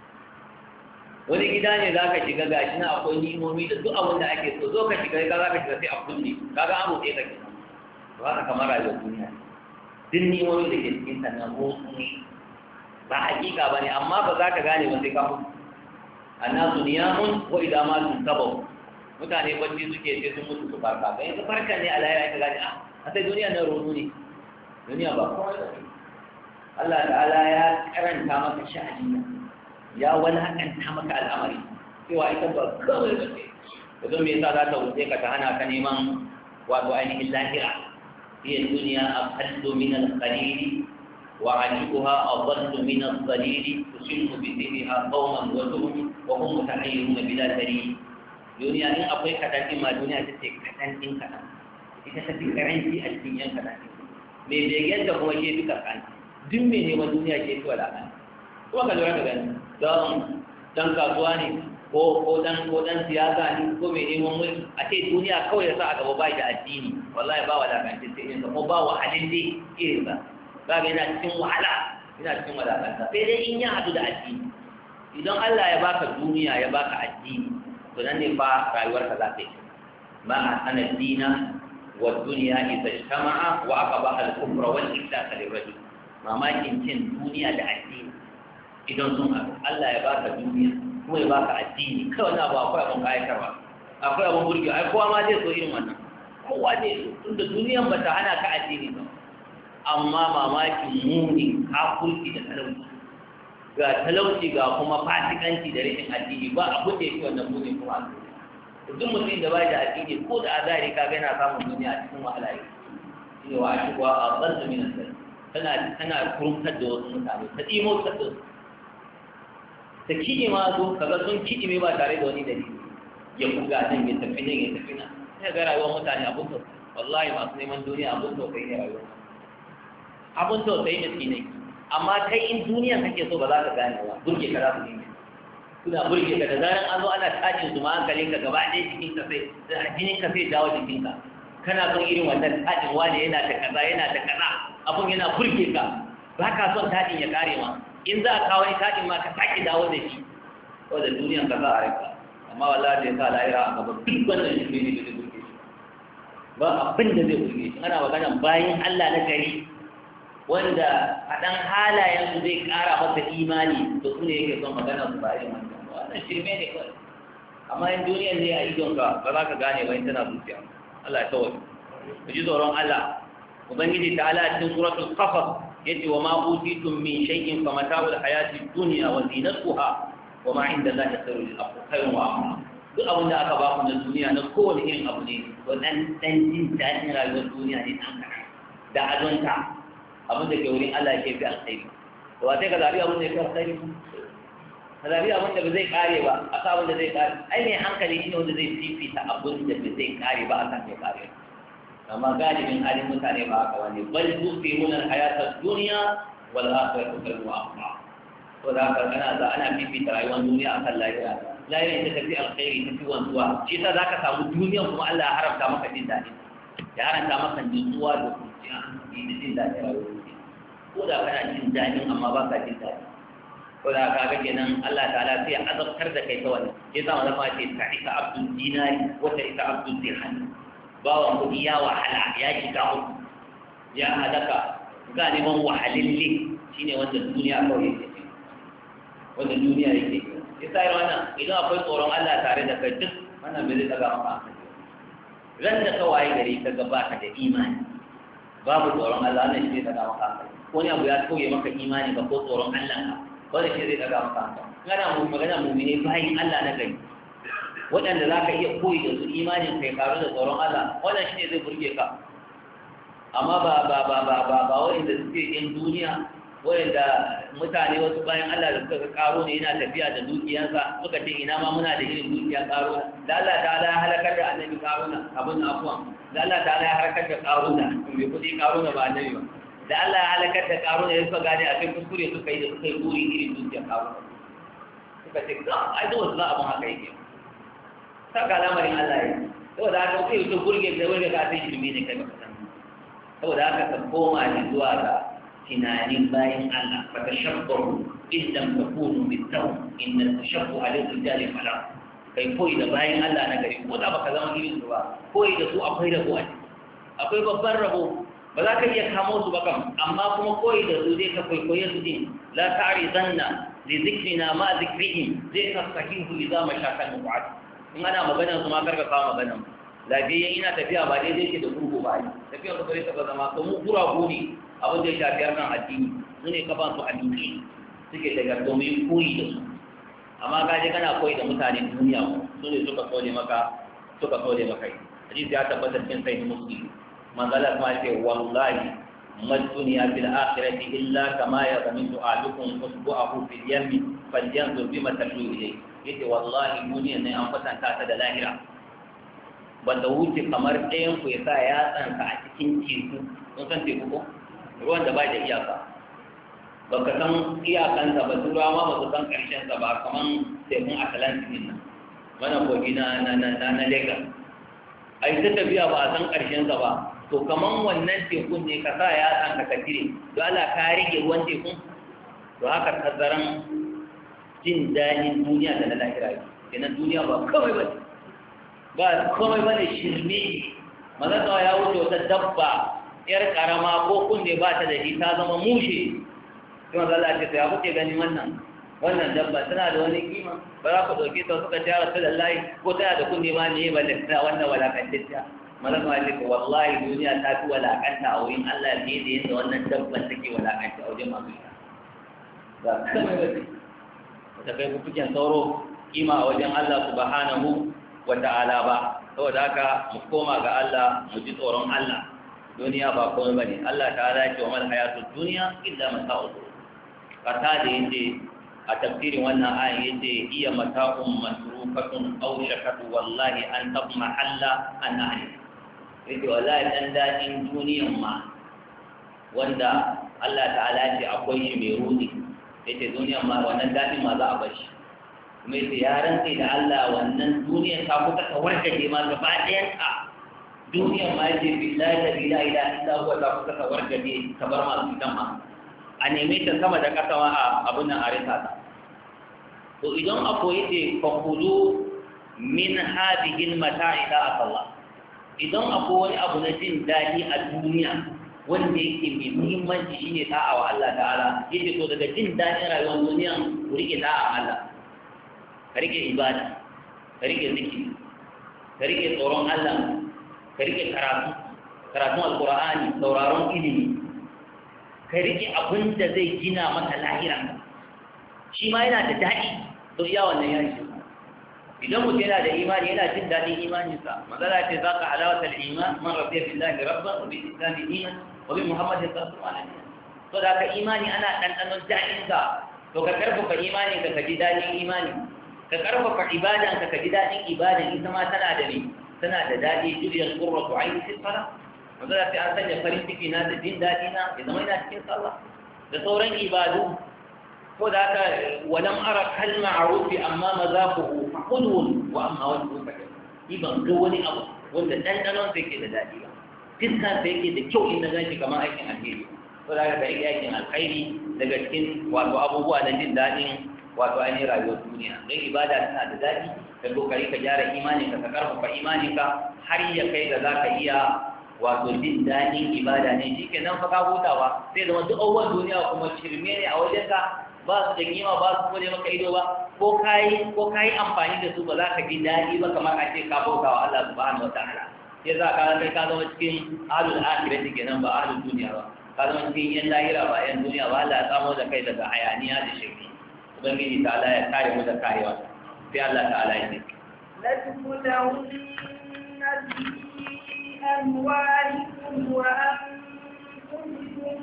wani gida ne za ka shiga ga shi na akwai nimomi da duk abin da ake so zo ka shiga ka za ka shiga sai a kulle kaga an buɗe ka kenan to haka kamar rayuwar duniya duk nimomi da ke cikin sannan motsu ne ba hakika ba ne amma ba za ka gane ba sai ka mutu annasu niyamun wa idza ma tuntabu mutane bacci suke sai sun mutu su farka kai su farka ne Allah ya gani a sai duniya na rodo ne duniya ba komai ba Allah ta'ala ya karanta maka sha'ani ya wani hakanta maka al'amari cewa ita ba kawai ba ce don me yasa za ta wuce ka ta hana ka neman wato ainihin lahira hiya duniya aqallu min al-qalil وعجبها أضل من الضليل تسم بسرها قوما وتهم وهم متحيرون بلا دليل دنيا إن أقوي كتاتي ما دنيا تتك كتاتي كتاتي إذا تتك كرنتي الدنيا كتاتي بيبيجين تقوم شيء بكران دم من هو دنيا شيء ولا كان هو كذا كذا دام دام كابواني ko ko dan ko dan siyasa ne ko mai neman mulki a ce duniya kawai ya sa a gaba bai da addini wallahi ba wala kan sai in ko ba wa halin dai irin ba kaga yana cikin wahala yana cikin wadakanta sai dai in ya hadu da addini idan Allah ya baka duniya ya baka addini to nan ne fa rayuwarka za ta yi ma ana dina wa dunya idza ijtama'a wa aqaba al-kufra wal ifsaq lirajul mamakin cin duniya da addini idan sun haɗu Allah ya baka duniya kuma ya baka addini kawai na ba akwai abin kayatarwa akwai abin burge ai kowa ma zai so irin wannan kowa zai so tunda duniyan ba ta hana ka addini ba amma mamakin muni kafurki da talauci ga talauci ga kuma fasikanci da rashin addini ba abin da yake wannan muni kuma a duniya duk mutum da bai da addini ko da azari ka ga yana samun duniya a cikin wahala yake shine wa ashwa a qalbi min al tana tana kurumtar da wasu mutane ta tsimo ta da ta kidi ma zo kaga sun kidi mai ba tare da wani dalili ya buga nan ya tafi nan ya tafi nan sai ga rayuwar mutane abun to wallahi masu neman duniya abun to kai ne rayuwa abun to sai miskinai amma kai in duniya kake so ba za ka gane ba burge ka za su yi suna burge ka da zaran an zo ana tashin su ma hankalin ka gaba ɗaya jikin ka sai da jinin ka sai dawo jikin ka kana son irin wannan tashin wani yana da kaza yana da kaza abun yana burge ka ba ka son tashin ya kare ma in za a kawo ni tashin ma ka sake dawo da shi saboda duniyan ka za a rika amma wallahi da ya sa lahira a gaba duk wannan shi ne da zai burge shi ba abin da zai burge shi ana magana bayan Allah na gari wanda a ɗan halayensu zai ƙara masa imani to su ne yake son magana su ba irin wannan wannan shirme ne kawai amma in duniyar ne a idonka ba za ka gane ba in tana zuciya Allah ya kawai ku ji tsoron Allah ubangiji ta ala cikin suratul qasas yace wa ma utitum min shay'in fa mata'ul hayati dunya wa zinatuha wa ma inda Allahi khairul khairun wa amma duk abin da aka ba ku na duniya na kowane irin abu ne to dan dan jin daɗin rayuwar duniya ne dan da adonta abin da ke wurin Allah ke fi alkhairi to ba sai ka zabi abin da ya fi alkhairi ka zabi abin da ba zai kare ba a sa abin da zai kare ai mai hankali shine wanda zai fifita abin da ba zai kare ba a kan ya kare amma galibin halin mutane ba haka wani bal tusiruna alhayata ad-dunya wal akhiratu khairun wa abqa to da haka kana za ana fifita rayuwar duniya akan lahira lahira ita tafi alkhairi tafi wanzuwa shi yasa zaka samu duniyan kuma Allah ya haramta maka jin daɗi ya haramta maka nutsuwa da kunciya da jin daɗi rayuwa ko da kana jin daɗin amma ba ka jin daɗi ko da ka ga kenan Allah ta'ala sai ya azabtar da kai ta wannan yasa manzo ma ce ta isa abdul dinari wa ta isa abdul dirham bawan kudi ya wahala ya shiga uku ya halaka ga neman wahalille shine wanda duniya kawai yake wanda duniya yake ya sa wannan idan akwai tsoron Allah tare da kai duk wannan bai zai daga maka ran da ka waye gari ka ga baka da imani babu tsoron Allah ne shi zai daga maka ko ne abu ya koye maka imani ba ko tsoron Allah ka wanda shi zai daga maka kana mu magana mu'mini bayin Allah na gari waɗanda za ka iya koyi da su imanin kai karu da tsoron Allah wannan shi ne zai burge ka amma ba ba ba ba ba ba waɗanda suke yin duniya waɗanda mutane wasu bayan Allah da suka karo ne yana tafiya da dukiyansa suka ce ina ma muna da irin dukiya karo da Allah ta ala ya halakar da annabi karuna abin afuwan da Allah ta ala ya halakar da karuna bai kuɗi karuna ba annabi ba da Allah ya halakar da karuna ya suka gane a kai kuskure suka yi da suka yi buri irin dukiya karuna suka ce ga ai da wasu za abin haka yake saka lamarin Allah ya saboda haka kai to burge da burge ka sai shirme ne kai baka san saboda haka ka koma ne zuwa ga tunanin bayan Allah fa tashabbahu in lam takunu mithlahu inna tashabbuha lil rijali fala kai koyi da bayan Allah na gari ko da baka zama irin su ba koyi da su akwai rabo a ciki akwai babban rabo ba za ka iya kamo su ba kam amma kuma koyi da su zai ka kwaikwaye su din la ta'ridanna li dhikrina ma dhikrihim zai tasahihu idza mashakal mu'ad in ana maganar su ma karka kawo maganar lafiyayyen ina tafiya ba daidai ke da gurgu ba yi tafiyar su bari taɓa zama to mu kura guri abin da ya shafi harkan addini su ne kafa su addini suke daga domin koyi da su amma ka je kana koyi da mutane duniya su ne suka kone maka suka kone maka yi hadisi ya tabbata cikin sahih muslim manzala kuma ce wallahi ma dunya fil akhirati illa kama yadhmintu ahadukum usbu'ahu fil yammi falyanzur bima tashu ilayhi yace wallahi duniya ne an kwatanta ta da lahira banda wuce kamar ɗayan ku ya sa ya tsanka a cikin teku sun san teku ko ruwan da ba da iyaka ba ka san iyakansa ba turawa ma ba su san ƙarshensa ba kamar tekun atlantic nan wannan kogi na na na na lagos a yi ta tafiya ba a san ƙarshensa ba to kamar wannan tekun ne ka sa ya tsanka ka cire don Allah ka rage ruwan tekun to haka tazaran jin daɗin duniya da na lahira kenan duniya ba kawai ba ba komai ba ne shirme mazakawa ya wuce wata dabba yar karama ko kunne ba ta da shi ta zama mushe kuma zala ce ta ya kuke gani wannan wannan dabba tana da wani kima ba za ku ɗauke ta suka jara ta lallahi ko tana da kunne ma ne ba da ta wannan walakantacciya mazakawa ce ta wallahi duniya ta fi walakanta a wurin Allah ne da yadda wannan dabban take walakanta a wajen masu ita ba komai ba ce ta kai kukuken sauro kima a wajen Allah subhanahu wa ta'ala ba saboda haka mu koma ga Allah mu ji tsoron Allah duniya ba komai bane Allah ta'ala ya ce wa mal hayatud dunya illa mata'ul kata da yace a tafsirin wannan ayin yace iya mata'un masrukatun aw shakatu wallahi an tabma alla an ahli yace wallahi dan dadin duniyan ma wanda Allah ta'ala ya ce akwai shi mai rudi yace duniyan ma wannan dadin ma za a bar shi kuma yace ya rantse da Allah wannan duniyar ta kuka ta wargaje ma gaba ɗayan ka duniyar ma yace billahi la ilaha illa huwa ta kuka ta wargaje ta bar masu ita ma a neme ta sama da ƙasa ma a abun nan a rika ta to idan akwai yace fakulu min hadhihi al-mata'i la Allah idan akwai wani abu na jin daɗi a duniya wanda yake mai muhimmanci shine ta'a wa Allah ta'ala yace to daga jin daɗin rayuwar duniya ku rike ta'a Allah ka rike ibada ka rike zikiri ka rike tsoron Allah ka rike karatu karatun alqur'ani sauraron ilimi ka rike abin da zai gina maka lahira shi ma yana da daɗi to iya wannan ya yi idan mutum yana da imani yana jin daɗin imaninsa magana ce za ka halawatar iman man rafiya billahi rabban wa bil islami dinan wa bi muhammadin sallallahu alaihi wasallam to da ka imani ana ɗanɗanon daɗinsa to ka karfafa imanin ka ka ji daɗin imani ka karfafa ibadan ka ka ji daɗin ibadan ita ma tana da ne tana da daɗi juriyar qurratu ayni fi salat magana sai an sanya farin ciki na da jin daɗi na ya zama yana cikin sallah da sauran ibadu ko da haka walam ara kalma ma'rufi amma mazaquhu qudun wa amma wajhu kadar iban ga wani abu wanda dandanon sai ke da dadi ba fiskan sai yake da kyau in na ganshi kamar aikin alheri to da ga rike aikin alkhairi daga cikin wato abubuwa na jin dadin wato ainihin rayuwar duniya dan ibada tana da dadi ka kokari ka gyara imanin ka ka karfafa imanin ka har ya kai da zaka iya wato jin dadin ibada ne shikenan fa ka hutawa sai da wasu abubuwan duniya kuma shirme ne a wajen ka ba su da kima ba su kone maka ido ba ko kai ko kai amfani da su ba za ka ji dadi ba kamar a ce ka bauta wa Allah subhanahu wataala sai za ka kai ka zama cikin ahlul akhirati kenan ba ahlul duniya ba ka zama cikin yan lahira ba yan duniya ba Allah ya tsamo da kai daga hayaniya da shirki ubangiji ta Allah ya kare mu da karewa sai Allah ta'ala ya ce la tuqulun أموالكم وأنفسكم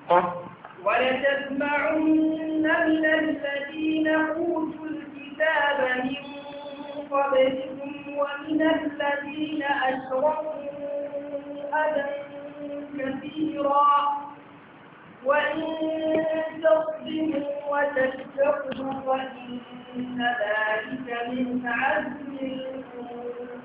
ولتسمعن من الذين أوتوا الكتاب من قبلكم ومن الذين أشركوا أذى كثيرا وإن تصبروا وتتقوا فإن ذلك من عزم الأمور.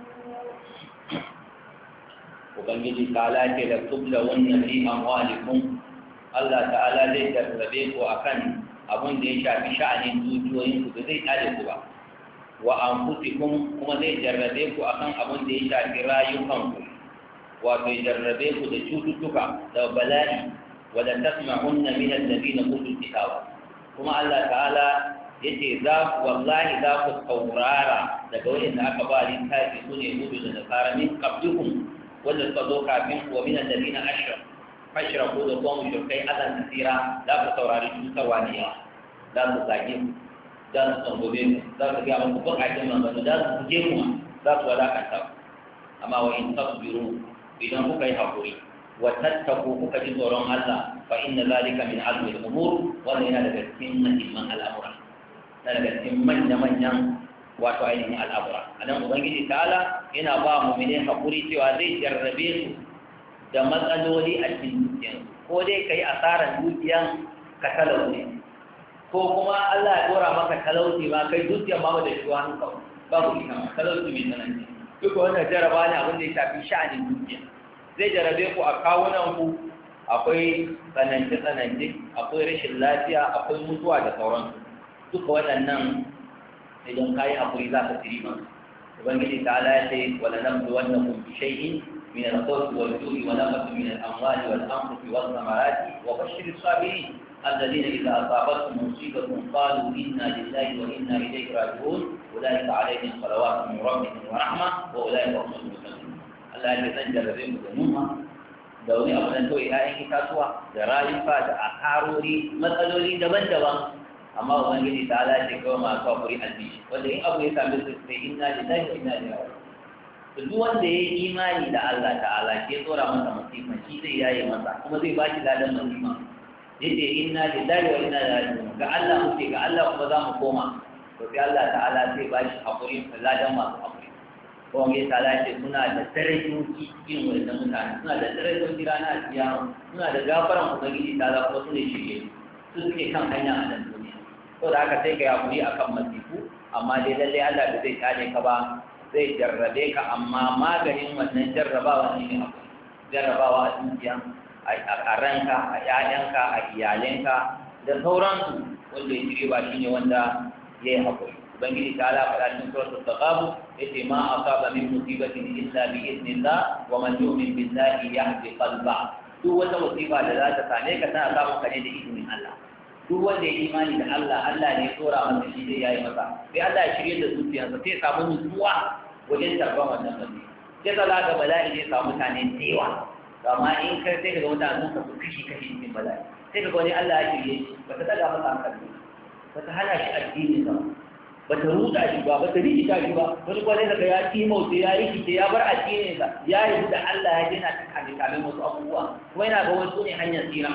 Ubangiji ta'ala ce da tubla wannan fi amwalikum Allah ta'ala zai tarrabe ku akan abun da ya shafi sha'anin dukiyoyin ku da zai tare ku ba wa anfusikum kuma zai jarrabe ku akan abun da ya shafi rayukan ku wato ya jarrabe ku da cututtuka da bala'i wa la tasma'unna min alladhina utul kitaba kuma Allah ta'ala yace za ku wallahi za ku saurara daga wanda aka ba littafi sune hudu da nasara min qablikum wanda suka zo kafin wa min alladhina ashraku ashraku da kuma mushrikai adan kasira za ku saurari cutarwa ne yawa za su zage ku za su tsangobe ku za su ga muku buƙatun magana za su guje ku za su wadakanta ku amma wa in tasbiru idan kuka yi haƙuri wa tattaku kuka ji tsoron Allah fa inna zalika min azmi al-umur wannan yana daga cikin muhimman al'amura daga cikin manya-manyan wato ainihin al'abura a nan ubangiji ta'ala yana ba mu'mini haƙuri cewa zai jarrabe su da matsaloli a cikin dukiyan ko dai ka yi asarar dukiyan ka talauci ko kuma Allah ya dora maka talauci ma kai dukiyan ba da shi wani kawai babu ita ma talauci mai tsananci duk wannan jarraba ne abin da ya shafi sha'anin dukiya zai jarrabe ku a kawunan ku akwai tsanance-tsanance akwai rashin lafiya akwai mutuwa da sauransu duka waɗannan idan kayi hakuri za ka tiri ma ubangiji ta ala ya ce wala nabdu wannakum bi shay'in min al-khawfi wal-ju'i wa naqsin min al-amwali wal-anfusi was-samarati wa bashshir as-sabirin alladhina idha asabatuhum musibatun qalu inna lillahi wa inna ilayhi raji'un ulaika alayhim salawatun min rabbihim wa rahmah wa ulaika hum al-muhtadun Allah ya zan jarrabe mu da numa da wani abu na kawai ‘ya'yan itatuwa da rayuka da akarori matsaloli daban-daban amma ubangiji ta ala ce kawai masu hakuri albishi wanda in abu ya sami su sai inna lillahi wa inna ilaihi raji'un to duk wanda ya yi imani da Allah ta'ala ke tsora masa masifa shi zai yaye masa kuma zai ba shi ladan masifa yace inna lillahi wa inna ilaihi raji'un ga Allah muke ga Allah kuma za mu koma to sai Allah ta'ala zai ba shi hakuri ladan masu hakuri ko wani ta'ala ce suna da darajoji cikin wannan mutane suna da darajoji ranar kiyama suna da gafaran ubangiji ta'ala kuma su ne shirye su suke kan hanya a nan duniya to da haka sai ka yakuri akan masifu amma dai lallai Allah da zai kare ka ba zai jarrabe ka amma maganin wannan jarrabawa ne ne hakuri jarrabawa a dukiya a ranka a ƴaƴanka a iyalenka da sauransu wanda ya shirye ba shine wanda ya yi hakuri ubangiji ta ala faɗa cikin suratul taghabun yace ma asaba min musibatin illa bi idnillah wa man yu'min billahi yahdi qalba duk wata musiba da za ta same ka tana samun ka ne da izinin Allah duk wanda ya imani da Allah Allah ne ya tsora masa shi zai yayi masa sai Allah ya shirye da zuciyarsa sai ya samu nutsuwa wajen tarban wannan mutum sai ka ga bala'i zai samu mutane da yawa amma in kai sai ka ga mutane sun kasu kashi kashi cikin bala'i sai ka ga wani Allah ya shirye shi ba ta daga masa hankali ba ta hana shi addini ba ba ta ruda shi ba ba ta rikita shi ba wani kwanan daga ya kimauta ya rikice ya bar addinin sa ya yi da Allah ya gina ta kame kame wasu abubuwa kuma yana ga wasu ne hanyar tsira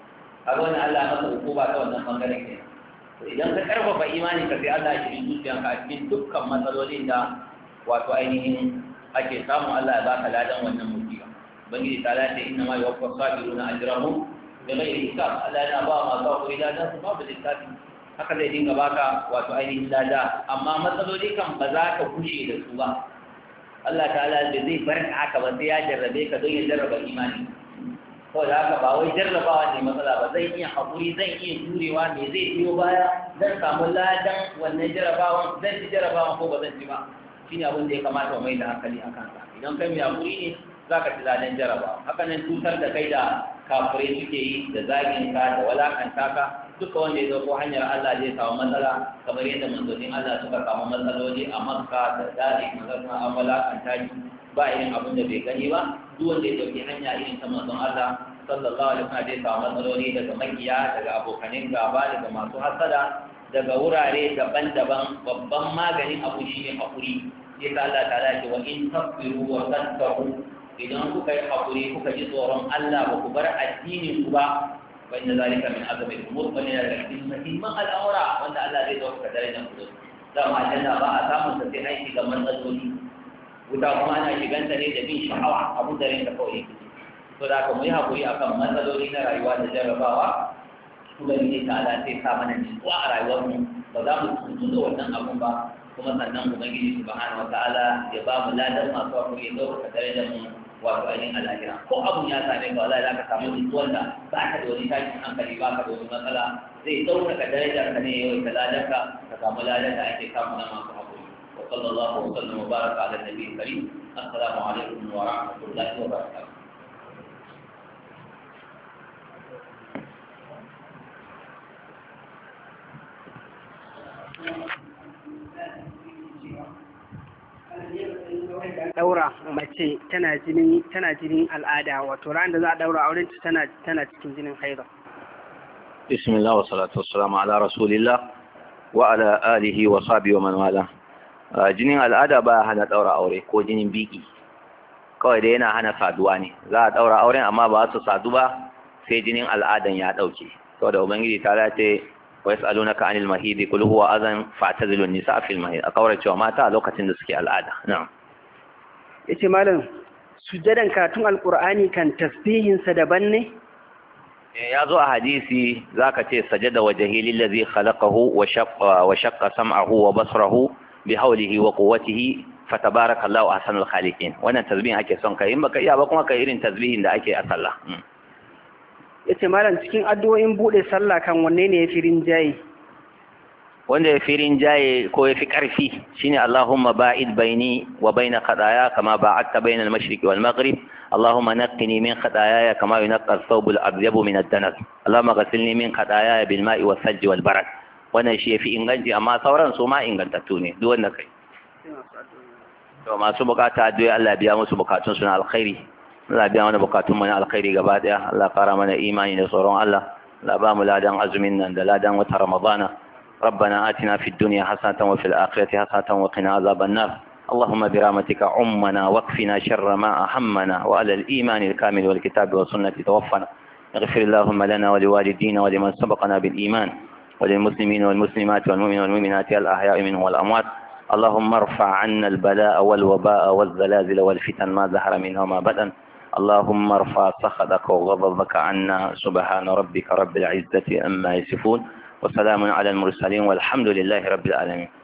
a ga wannan Allah masa hukuma ta wannan bangaren ke to idan ka karfafa imani ka sai Allah ya shirin zuciyanka a cikin dukkan matsalolin da wato ainihin ake samu Allah ya baka ladan wannan musiba ubangiji ta lati inna ma yuwaffa sabiruna ajrahum bi ghairi hisab Allah yana ba ma sa kuri ladan su babu lissafi haka zai dinga baka wato ainihin lada amma matsaloli kan ba za ka kushe da su ba. Allah ta'ala da zai bar ka haka ba sai ya jarrabe ka don ya jarraba imani. Ko da haka ba wai jarrabawa ne matsala ba, zai iya haƙuri, zai iya jurewa, me zai biyo baya, zan samu ladan wannan jarrabawan, zan ci jarrabawan ko ba zan ci ba. Shine abin da ya kamata mu mai da hankali a kansa. Idan kai mai haƙuri ne za ka ci ladan jarrabawa. Haka nan cutar da kai da kafirai suke yi da zagin ka da walakanta ka, duka wanda ya zo ko hanyar Allah zai samu matsala kamar yadda manzonin Allah suka samu matsaloli a Makka da Dadi manzon an walakanta shi ba irin abin da bai gani ba. Duk wanda ya dauki hanya irin ta manzon Allah sallallahu alaihi wasallam zai samu matsaloli daga makiya, daga abokanin gaba, daga masu hasada, daga wurare daban-daban. Babban maganin abu shine hakuri. Sai Allah ta'ala ce wa in tasbiru wa tattaqu, idan kuka yi hakuri kuka ji tsoron Allah ba ku bar addinin ku ba, wa inna zalika min azami al-umur wa min al-muhimman al-amra wanda Allah zai dauka darajar ku. Dama aljanna ba a samun ta sai aiki ga matsaloli. Wuta kuma ana shiganta ne da bin sha'awa abin da rinka kawai. To da aka mu yi haƙuri a kan matsaloli na rayuwa da jarrabawa, Ubangiji ta ala sai sa mana nutsuwa a rayuwarmu, ba za mu tuntu da wannan abun ba, kuma sannan Ubangiji subhanahu wa ta'ala ya ba mu ladan masu haƙuri ya ɗaukaka darajar mu wato ainihin al'ahira. Ko abun ya same ka wallahi za ka samu nutsuwar da ba ka da wani tashin hankali, ba ka da wani matsala, zai ɗaukaka darajar ka ne yau ta ladanka ka samu ladan da ake samu na masu haƙuri. وصلى الله وسلم وبارك على النبي الكريم. السلام عليكم ورحمة الله وبركاته. daura mace tana jinin tana jinin al'ada, wato ran da za a daura auren ta tana tana cikin jinin haida. Bismillah wa salatu wassalamu ala rasulillah wa ala alihi wa sahbihi wa man wala. Jinin al'ada ba hana daura aure ko jinin biki, kawai dai yana hana saduwa ne. Za a daura auren amma ba su sadu ba sai jinin al'adan ya dauke. Saboda ubangiji ta lace wa yas'alunaka 'anil mahidi qul huwa adhan fa'tazilu an-nisaa fil mahid, a kawar cewa mata a lokacin da suke al'ada. Na'am. Yace malam, sujadan karatun alqur'ani kan tasbihin sa daban ne? Ya zo a hadisi zaka ce sajada wajhi lillazi khalaqahu wa shaqqa wa shaqqa sam'ahu wa basrahu bihawlihi wa quwwatihi fatabarakallahu ahsanul khaliqin. Wannan tasbihin ake son kai, in baka iya ba kuma kai irin tasbihin da ake a sallah. Yace malam, cikin addu'o'in bude sallah kan wanne ne yafi rinjaye? Wanda yafi rinjaye ko yafi karfi shine Allahumma ba'id baini wa baina khataaya kama ba'adta baina al-mashriqi wal maghrib. Allahumma naqqini min khataaya kama yunqqa ath-thawb al-abyad min ad-danas. Allahumma ghsilni min khataaya bil ma'i was-sajj wal barad. Wannan shi yafi inganci, amma sauran su ma ingantattu ne duk wanda kai. To masu bukata addu'a Allah biya musu bukatun su na alkhairi. Allah biya mana bukatun mu na alkhairi gaba daya. Allah kara mana imani da tsoron Allah. Allah ba mu ladan azumin nan da ladan wata Ramadana. ربنا آتنا في الدنيا حسنة وفي الآخرة حسنة وقنا عذاب النار. اللهم برحمتك عمنا واكفنا شر ما أهمنا، وعلى الإيمان الكامل والكتاب والسنة توفنا. اغفر اللهم لنا ولوالدينا ولمن سبقنا بالإيمان، وللمسلمين والمسلمات والمؤمنين والمؤمنات الأحياء منهم والأموات. اللهم ارفع عنا البلاء والوباء والزلازل والفتن ما ظهر منها وما بدن. اللهم ارفع سخطك وغضبك عنا. سبحان ربك رب العزة عما يصفون، وسلام على المرسلين، والحمد لله رب العالمين.